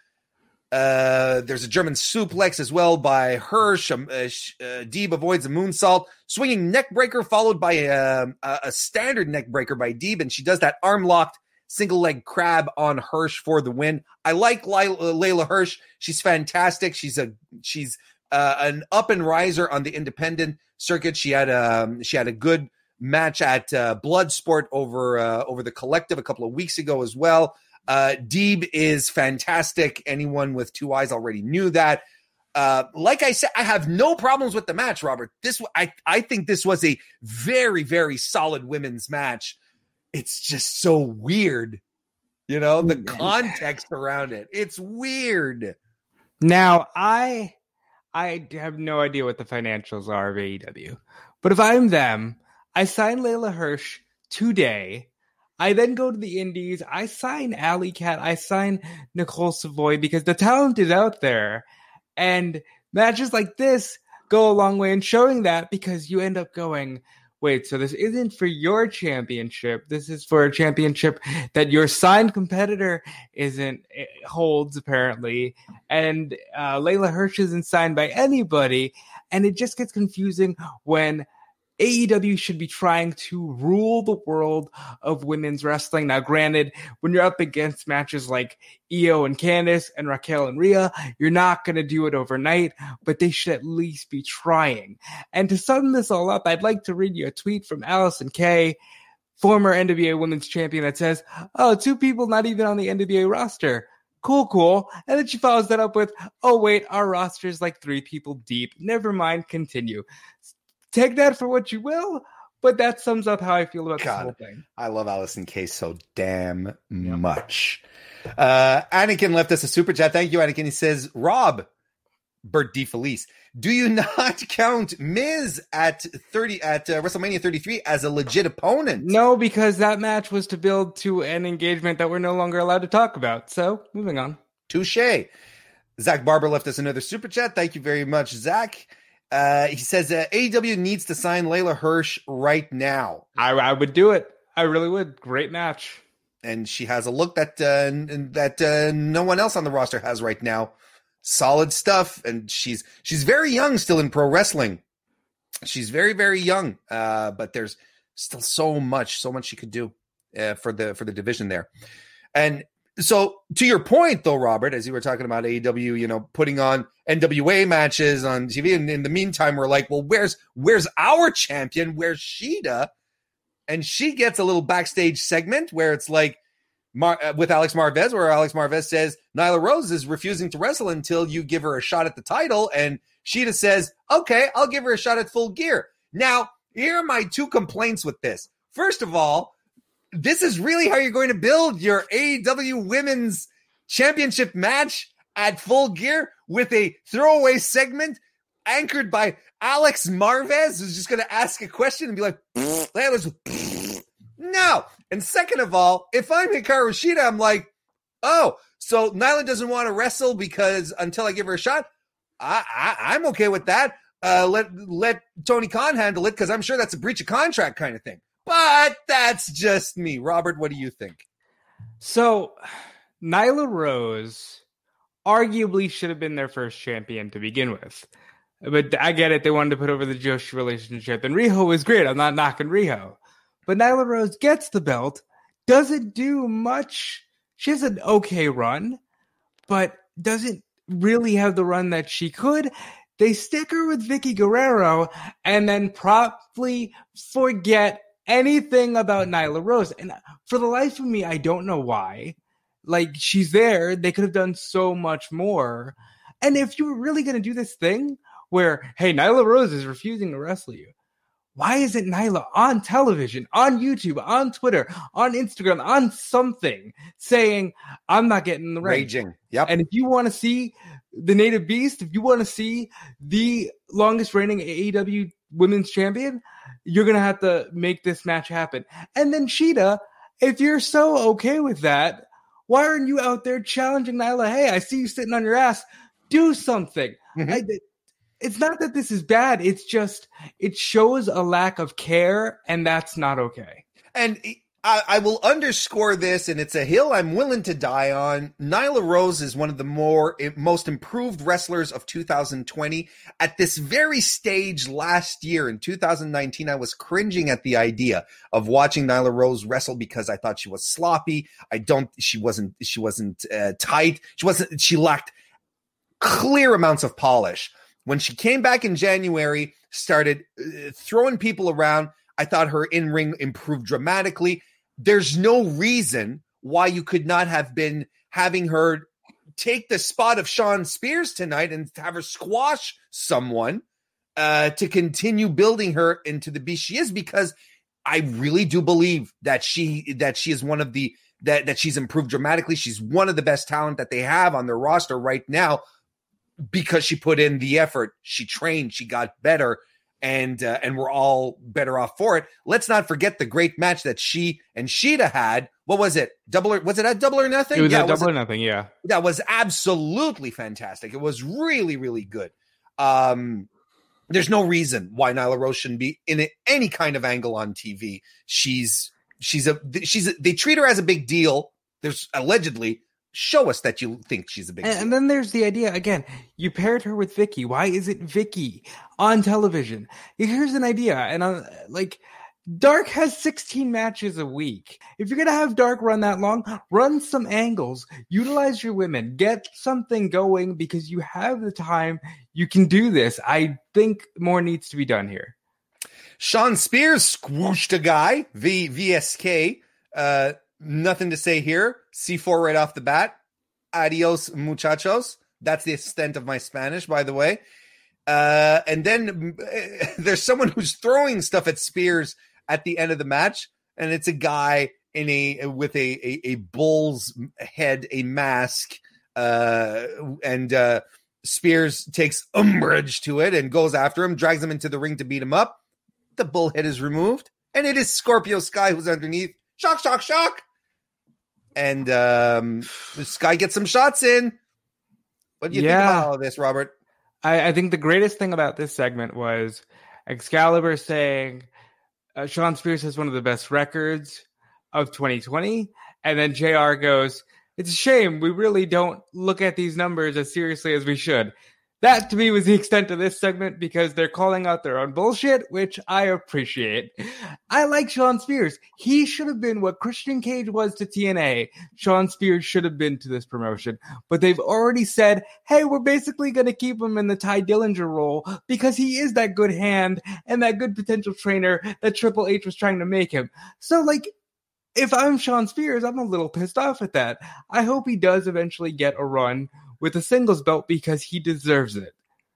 Uh, there's a German suplex as well by Hirsch. Um, uh, uh, Deeb avoids a moonsault, swinging neck breaker followed by a, a, a standard neck breaker by Deeb, and she does that arm locked single leg crab on Hirsch for the win. I like Layla, Layla Hirsch. She's fantastic. She's a she's uh, an up and riser on the independent circuit. She had a she had a good match at uh, Bloodsport over uh, over the Collective a couple of weeks ago as well. Uh, Deeb is fantastic. Anyone with two eyes already knew that. Uh, like I said, I have no problems with the match, Robert. This, I, I think this was a very, very solid women's match. It's just so weird, you know, the context around it. It's weird. Now, I, I have no idea what the financials are of A E W, but if I'm them, I sign Layla Hirsch today. I then go to the indies, I sign Alley Cat, I sign Nicole Savoy because the talent is out there. And matches like this go a long way in showing that, because you end up going, wait, so this isn't for your championship. This is for a championship that your signed competitor isn't holds, apparently. And uh, Layla Hirsch isn't signed by anybody. And it just gets confusing when A E W should be trying to rule the world of women's wrestling. Now, granted, when you're up against matches like Io and Candice and Raquel and Rhea, you're not going to do it overnight, but they should at least be trying. And to sum this all up, I'd like to read you a tweet from Allison Kay, former N W A Women's Champion, that says, oh, two people not even on the N W A roster. Cool, cool. And then she follows that up with, oh, wait, our roster is like three people deep. Never mind, continue. Take that for what you will, but that sums up how I feel about God, this whole thing. I love Allison Kay so damn yep. much. Uh, Anakin left us a super chat. Thank you, Anakin. He says, Rob, Bert DeFelice, do you not count Miz at thirty at uh, WrestleMania thirty-three as a legit opponent? No, because that match was to build to an engagement that we're no longer allowed to talk about. So, moving on. Touche. Zach Barber left us another super chat. Thank you very much, Zach. Uh, he says uh, A E W needs to sign Layla Hirsch right now. I, I would do it. I really would. Great match. And she has a look that uh, that uh, no one else on the roster has right now. Solid stuff. And she's she's very young still in pro wrestling. She's very, very young. Uh, but there's still so much, so much she could do uh, for the for the division there. And so to your point, though, Robert, as you were talking about A E W, you know, putting on N W A matches on T V, and in the meantime, we're like, well, where's where's our champion? Where's Shida? And she gets a little backstage segment where it's like Mar- with Alex Marvez, where Alex Marvez says Nyla Rose is refusing to wrestle until you give her a shot at the title, and Shida says, okay, I'll give her a shot at Full Gear. Now, here are my two complaints with this. First of all, this is really how you're going to build your A E W Women's Championship match at Full Gear, with a throwaway segment anchored by Alex Marvez, who's just going to ask a question and be like, no. And second of all, if I'm Hikaru Shida, I'm like, oh, so Nyla doesn't want to wrestle because until I give her a shot, I, I, I'm okay with that. Uh, let let Tony Khan handle it, because I'm sure that's a breach of contract kind of thing. But that's just me. Robert, what do you think? So, Nyla Rose arguably should have been their first champion to begin with. But I get it. They wanted to put over the Joshi relationship. And Riho was great. I'm not knocking Riho. But Nyla Rose gets the belt, doesn't do much. She has an okay run, but doesn't really have the run that she could. They stick her with Vicky Guerrero and then promptly forget anything about Nyla Rose. And for the life of me, I don't know why. Like, she's there. They could have done so much more. And if you were really going to do this thing where, hey, Nyla Rose is refusing to wrestle you. Why isn't Nyla on television, on YouTube, on Twitter, on Instagram, on something saying, I'm not getting in the ring? Raging. Yep. And if you want to see the Native Beast, if you want to see the longest reigning A E W women's champion, you're going to have to make this match happen. And then Shida, if you're so okay with that, why aren't you out there challenging Nyla? Hey, I see you sitting on your ass. Do something. Mm-hmm. I, it's not that this is bad. It's just, it shows a lack of care, and that's not okay. And I, I will underscore this, and it's a hill I'm willing to die on. Nyla Rose is one of the more most improved wrestlers of two thousand twenty. At this very stage last year in two thousand nineteen, I was cringing at the idea of watching Nyla Rose wrestle because I thought she was sloppy. I don't. She wasn't. She wasn't uh, tight. She wasn't. She lacked clear amounts of polish. When she came back in January, started uh, throwing people around, I thought her in-ring improved dramatically. There's no reason why you could not have been having her take the spot of Shawn Spears tonight and have her squash someone uh, to continue building her into the beast she is, because I really do believe that she that she is one of the that that she's improved dramatically. She's one of the best talent that they have on their roster right now, because she put in the effort, she trained, she got better, and uh, and we're all better off for it. Let's not forget the great match that she and Shida had. What was it? Double or was it a Double or Nothing? It was yeah, a Double was or it? Nothing. Yeah, that was absolutely fantastic. It was really, really good. Um, there's no reason why Nyla Rose shouldn't be in a, any kind of angle on T V. She's she's a she's a, they treat her as a big deal. There's allegedly. Show us that you think she's a big and, deal. And then there's the idea, again, you paired her with Vicky. Why is it Vicky on television? Here's an idea. And I'm like, Dark has sixteen matches a week. If you're going to have Dark run that long, run some angles, utilize your women, get something going, because you have the time. You can do this. I think more needs to be done here. Shawn Spears squooshed a guy, v- VSK, uh, nothing to say here. C four right off the bat. Adios, muchachos. That's the extent of my Spanish, by the way. Uh, and then uh, there's someone who's throwing stuff at Spears at the end of the match, and it's a guy in a with a a, a bull's head, a mask, uh, and uh, Spears takes umbrage to it and goes after him, drags him into the ring to beat him up. The bull head is removed, and it is Scorpio Sky who's underneath. Shock, shock, shock. And um, Sky gets some shots in. What do you yeah. think about all of this, Robert? I, I think the greatest thing about this segment was Excalibur saying uh, Shawn Spears has one of the best records of twenty twenty. And then J R goes, it's a shame we really don't look at these numbers as seriously as we should. That, to me, was the extent of this segment, because they're calling out their own bullshit, which I appreciate. I like Shawn Spears. He should have been what Christian Cage was to T N A. Shawn Spears should have been to this promotion. But they've already said, hey, we're basically going to keep him in the Ty Dillinger role because he is that good hand and that good potential trainer that Triple H was trying to make him. So, like, if I'm Shawn Spears, I'm a little pissed off at that. I hope he does eventually get a run with a singles belt, because he deserves it.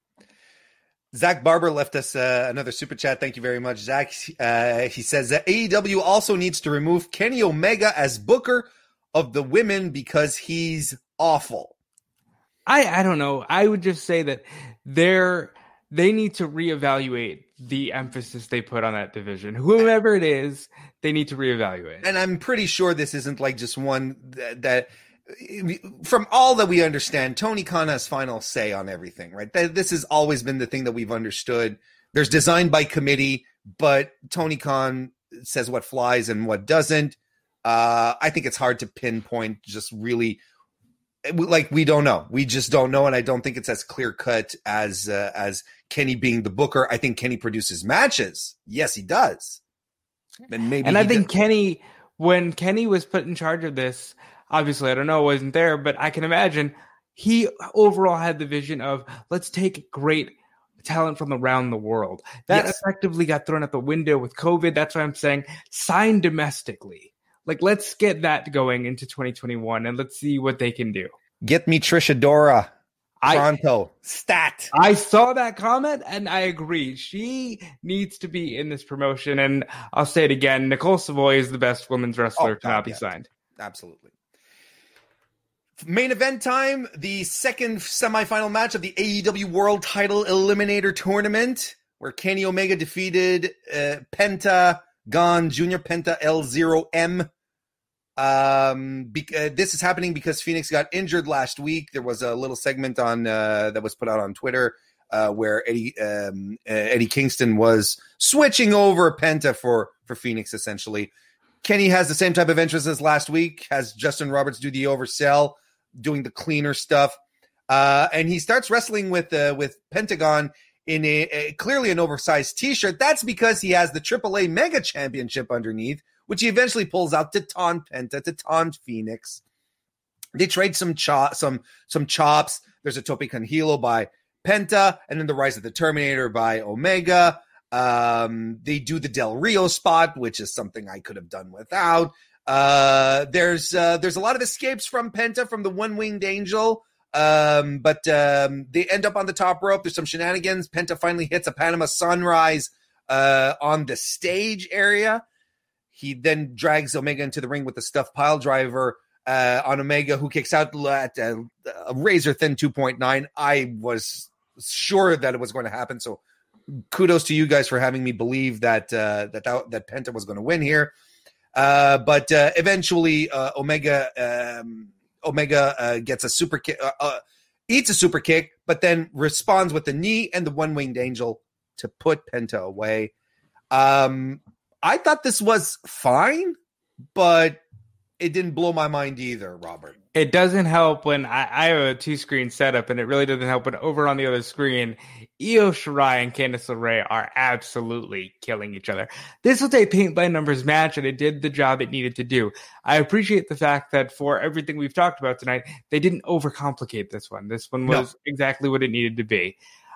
Zach Barber left us uh, another super chat. Thank you very much, Zach. Uh, he says that A E W also needs to remove Kenny Omega as booker of the women because he's awful. I, I don't know. I would just say that they're, they need to reevaluate the emphasis they put on that division. Whoever it is, they need to reevaluate. And I'm pretty sure this isn't like just one that, that from all that we understand, Tony Khan has final say on everything, right? This has always been the thing that we've understood. There's design by committee, but Tony Khan says what flies and what doesn't. Uh, I think it's hard to pinpoint just really, like, we don't know. We just don't know, and I don't think it's as clear-cut as uh, as Kenny being the booker. I think Kenny produces matches. Yes, he does. And maybe, and I think does. Kenny, when Kenny was put in charge of this, obviously, I don't know, wasn't there, but I can imagine he overall had the vision of, let's take great talent from around the world. That yes. effectively got thrown out the window with COVID. That's why I'm saying sign domestically. Like, let's get that going into twenty twenty-one, and let's see what they can do. Get me Trish Adora. Pronto. Stat. I saw that comment and I agree. She needs to be in this promotion. And I'll say it again. Nicole Savoy is the best women's wrestler Oh, to not be yeah. signed. Absolutely. Main event time, the second semifinal match of the A E W World Title Eliminator Tournament, where Kenny Omega defeated uh, Pentagon Junior Penta L zero M. Um, be- uh, this is happening because Phoenix got injured last week. There was a little segment on uh, that was put out on Twitter uh, where Eddie um, uh, Eddie Kingston was switching over Penta for for Phoenix. Essentially, Kenny has the same type of interest as last week. Has Justin Roberts do the oversell, doing the cleaner stuff, uh, and he starts wrestling with uh, with Pentagon in a, a clearly an oversized T-shirt. That's because he has the triple A Mega Championship underneath, which he eventually pulls out to taunt Penta, to taunt Phoenix. They trade some chop, some some chops. There's a Tope con Hilo by Penta, and then the Rise of the Terminator by Omega. Um, they do the Del Rio spot, which is something I could have done without. Uh, there's uh, there's a lot of escapes from Penta from the One-Winged Angel, um, but um, they end up on the top rope. There's some shenanigans. Penta finally hits a Panama Sunrise uh, on the stage area. He then drags Omega into the ring with the stuffed pile driver uh, on Omega, who kicks out at uh, a razor-thin two point nine. I was sure that it was going to happen, so kudos to you guys for having me believe that uh, that, that that Penta was going to win here. Uh, but uh, eventually, uh, Omega um, Omega uh, gets a super kick, uh, uh, eats a super kick, but then responds with the knee and the One-Winged Angel to put Penta away. Um, I thought this was fine, but it didn't blow my mind either, Robert. It doesn't help when I, I have a two-screen setup, and it really doesn't help when over on the other screen, Io Shirai and Candice LeRae are absolutely killing each other. This was a paint-by-numbers match, and it did the job it needed to do. I appreciate the fact that for everything we've talked about tonight, they didn't overcomplicate this one. This one was no. exactly what it needed to be.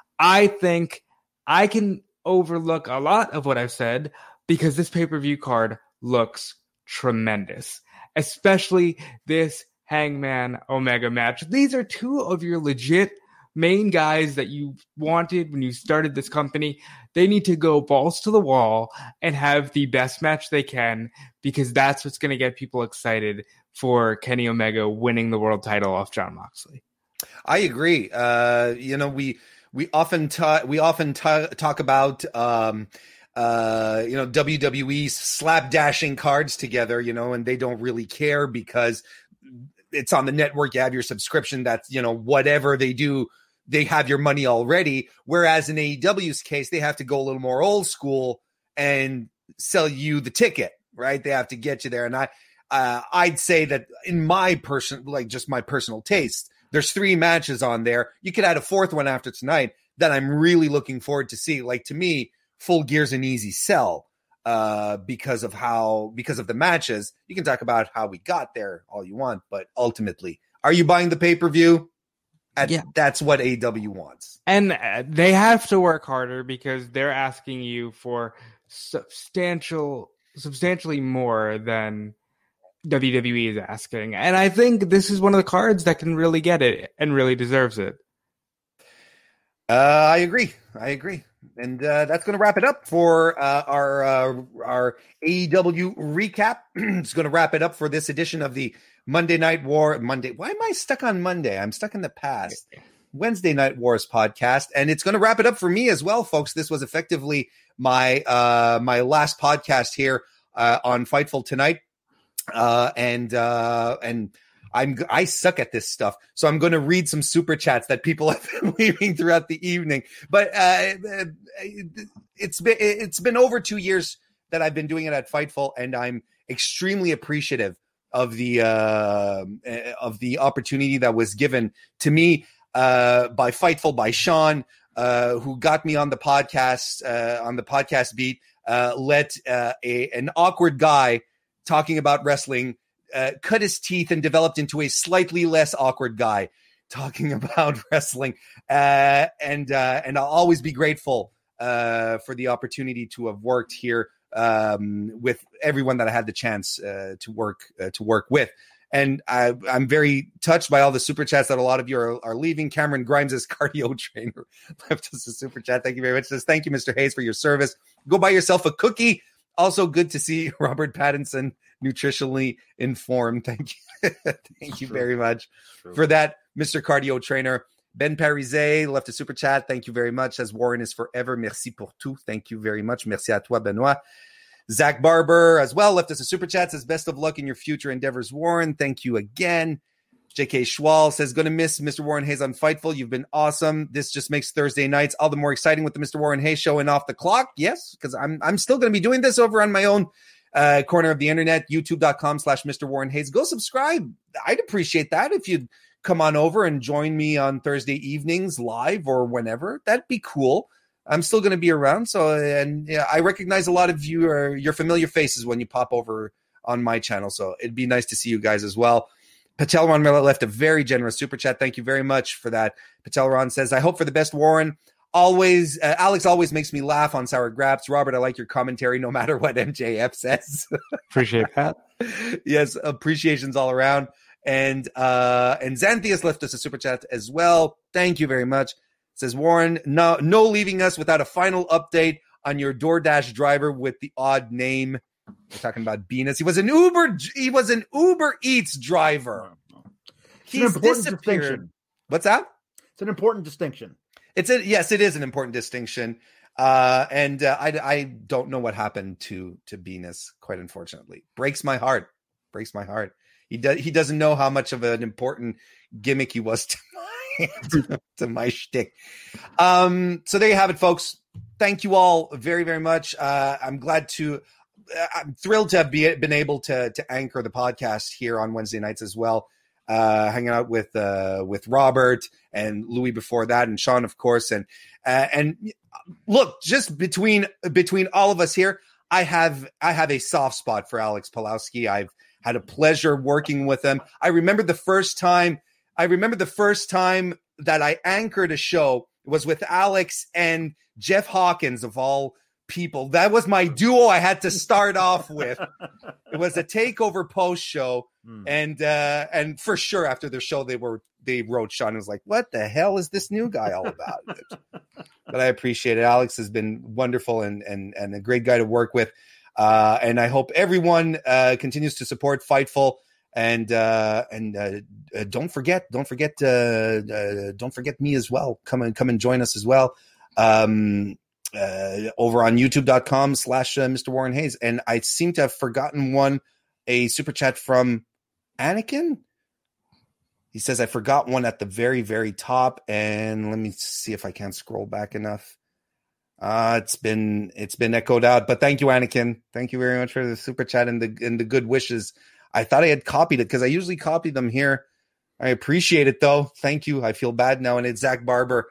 I think I can overlook a lot of what I've said because this pay-per-view card looks tremendous, especially this Hangman Omega match. These are two of your legit main guys that you wanted when you started this company. They need to go balls to the wall and have the best match they can, because that's what's going to get people excited for Kenny Omega winning the world title off Jon Moxley. I agree. Uh, you know, we we often ta- we often ta- talk about um, uh, you know, W W E slapdashing cards together, you know, and they don't really care because it's on the network. You have your subscription. That's, you know, whatever they do, they have your money already. Whereas in A E W's case, they have to go a little more old school and sell you the ticket, right? They have to get you there. And I, uh, I'd say that in my person, like just my personal taste, there's three matches on there. You could add a fourth one after tonight that I'm really looking forward to see. Like, to me, Full Gear's an easy sell. Uh, because of how, because of the matches. You can talk about how we got there all you want, but ultimately, are you buying the pay-per-view? At, yeah. That's what A E W wants. And uh, they have to work harder because they're asking you for substantial, substantially more than W W E is asking. And I think this is one of the cards that can really get it and really deserves it. Uh, I agree. I agree. And uh, that's going to wrap it up for uh, our uh, our A E W recap. It's going to wrap it up for this edition of the Monday Night War. Monday. Why am I stuck on Monday? I'm stuck in the past. Wednesday Night Wars podcast. And it's going to wrap it up for me as well, folks. This was effectively my uh, my last podcast here uh, on Fightful tonight. Uh, and uh, and I'm I suck at this stuff, so I'm going to read some super chats that people have been leaving throughout the evening. But uh, it's been it's been over two years that I've been doing it at Fightful, and I'm extremely appreciative of the uh, of the opportunity that was given to me uh, by Fightful, by Sean, uh, who got me on the podcast uh, on the podcast beat. Uh, let uh, a an awkward guy talking about wrestling Uh, cut his teeth and developed into a slightly less awkward guy talking about wrestling. Uh, and uh, and I'll always be grateful uh, for the opportunity to have worked here um, with everyone that I had the chance uh, to work uh, to work with. And I, I'm very touched by all the super chats that a lot of you are, are leaving. Cameron Grimes' cardio trainer left us a super chat. Thank you very much. Says, thank you, Mister Hayes, for your service. Go buy yourself a cookie. Also good to see Robert Pattinson nutritionally informed. Thank you. Thank you very much for that, Mister Cardio Trainer. Ben Parizet left a super chat. Thank you very much. Says Warren is forever. Merci pour tout. Thank you very much. Merci à toi, Benoit. Zach Barber as well left us a super chat. Says best of luck in your future endeavors, Warren. Thank you again. J K Schwal says going to miss Mister Warren Hayes on Fightful. You've been awesome. This just makes Thursday nights all the more exciting with the Mister Warren Hayes show and off the clock. Yes, because I'm I'm still going to be doing this over on my own uh, corner of the internet, youtube.com slash Mister Warren Hayes. Go subscribe. I'd appreciate that if you'd come on over and join me on Thursday evenings live or whenever. That'd be cool. I'm still going to be around. So, and yeah, I recognize a lot of you are your familiar faces when you pop over on my channel. So it'd be nice to see you guys as well. Patelron left a very generous super chat. Thank you very much for that. Patelron says, I hope for the best, Warren. Always, uh, Alex always makes me laugh on Sour Graps. Robert, I like your commentary no matter what M J F says. Appreciate that. Yes, appreciations all around. And uh, and Xanthias left us a super chat as well. Thank you very much. Says Warren, no, no leaving us without a final update on your DoorDash driver with the odd name. We're talking about Venus. He was an Uber. He was an Uber Eats driver. It's an important distinction. What's that? It's an important distinction. It's a yes. It is an important distinction. Uh, and uh, I I don't know what happened to to Venus. Quite unfortunately, breaks my heart. Breaks my heart. He does. He doesn't know how much of an important gimmick he was to my to, to my shtick. Um. So there you have it, folks. Thank you all very very much. Uh, I'm glad to. I'm thrilled to have be, been able to to anchor the podcast here on Wednesday nights as well. Uh, hanging out with uh, with Robert and Louis before that, and Sean, of course. And uh, and look, just between between all of us here, I have I have a soft spot for Alex Pawlowski. I've had a pleasure working with him. I remember the first time. I remember the first time that I anchored a show was with Alex and Jeff Hawkins of all people. That was my duo I had to start off with. It was a takeover post show. Mm. And uh, and for sure after the show they were they wrote Sean and was like, what the hell is this new guy all about? But I appreciate it. Alex has been wonderful and and and a great guy to work with. Uh, and I hope everyone uh, continues to support Fightful. And uh, and uh, uh, don't forget, don't forget, uh, uh, don't forget me as well. Come and come and join us as well. Um, Uh, over on youtube.com slash uh, Mister Warren Hayes. And I seem to have forgotten one, a super chat from Anakin. He says, I forgot one at the very, very top. And let me see if I can scroll back enough. Uh, it's been, it's been echoed out, but thank you, Anakin. Thank you very much for the super chat and the, and the good wishes. I thought I had copied it because I usually copy them here. I appreciate it though. Thank you. I feel bad now. And it's Zach Barber.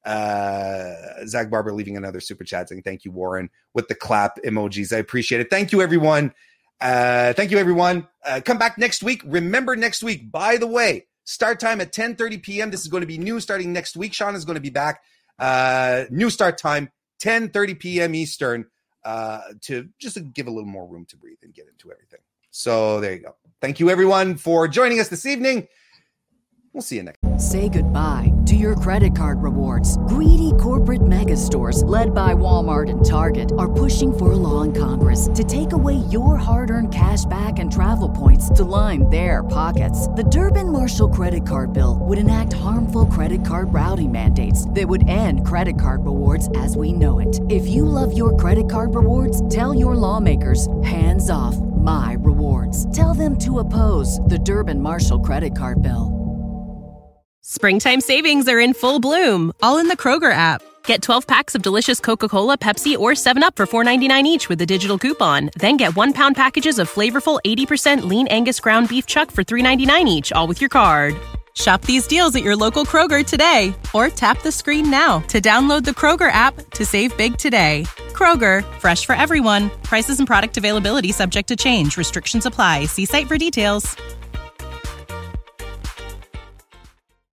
Uh, Zach Barber leaving another super chat saying thank you, Warren, with the clap emojis. I appreciate it. Thank you, everyone. Uh, thank you, everyone. Uh, come back next week. Remember next week, by the way, start time at ten thirty p.m. This is going to be new starting next week. Sean is going to be back. Uh, new start time, ten thirty p.m. Eastern, uh, to just to give a little more room to breathe and get into everything. So there you go. Thank you, everyone, for joining us this evening. We'll see you next. Say goodbye to your credit card rewards. Greedy corporate mega stores, led by Walmart and Target, are pushing for a law in Congress to take away your hard-earned cash back and travel points to line their pockets. The Durbin-Marshall credit card bill would enact harmful credit card routing mandates that would end credit card rewards as we know it. If you love your credit card rewards, tell your lawmakers, hands off my rewards. Tell them to oppose the Durbin-Marshall credit card bill. Springtime savings are in full bloom, all in the Kroger app. Get twelve packs of delicious Coca-Cola, Pepsi, or seven up for four ninety-nine each with a digital coupon. Then get one pound packages of flavorful eighty percent lean Angus ground beef chuck for three ninety-nine each, all with your card. Shop these deals at your local Kroger today, or tap the screen now to download the Kroger app to save big today. Kroger, fresh for everyone. Prices and product availability subject to change. Restrictions apply. See site for details.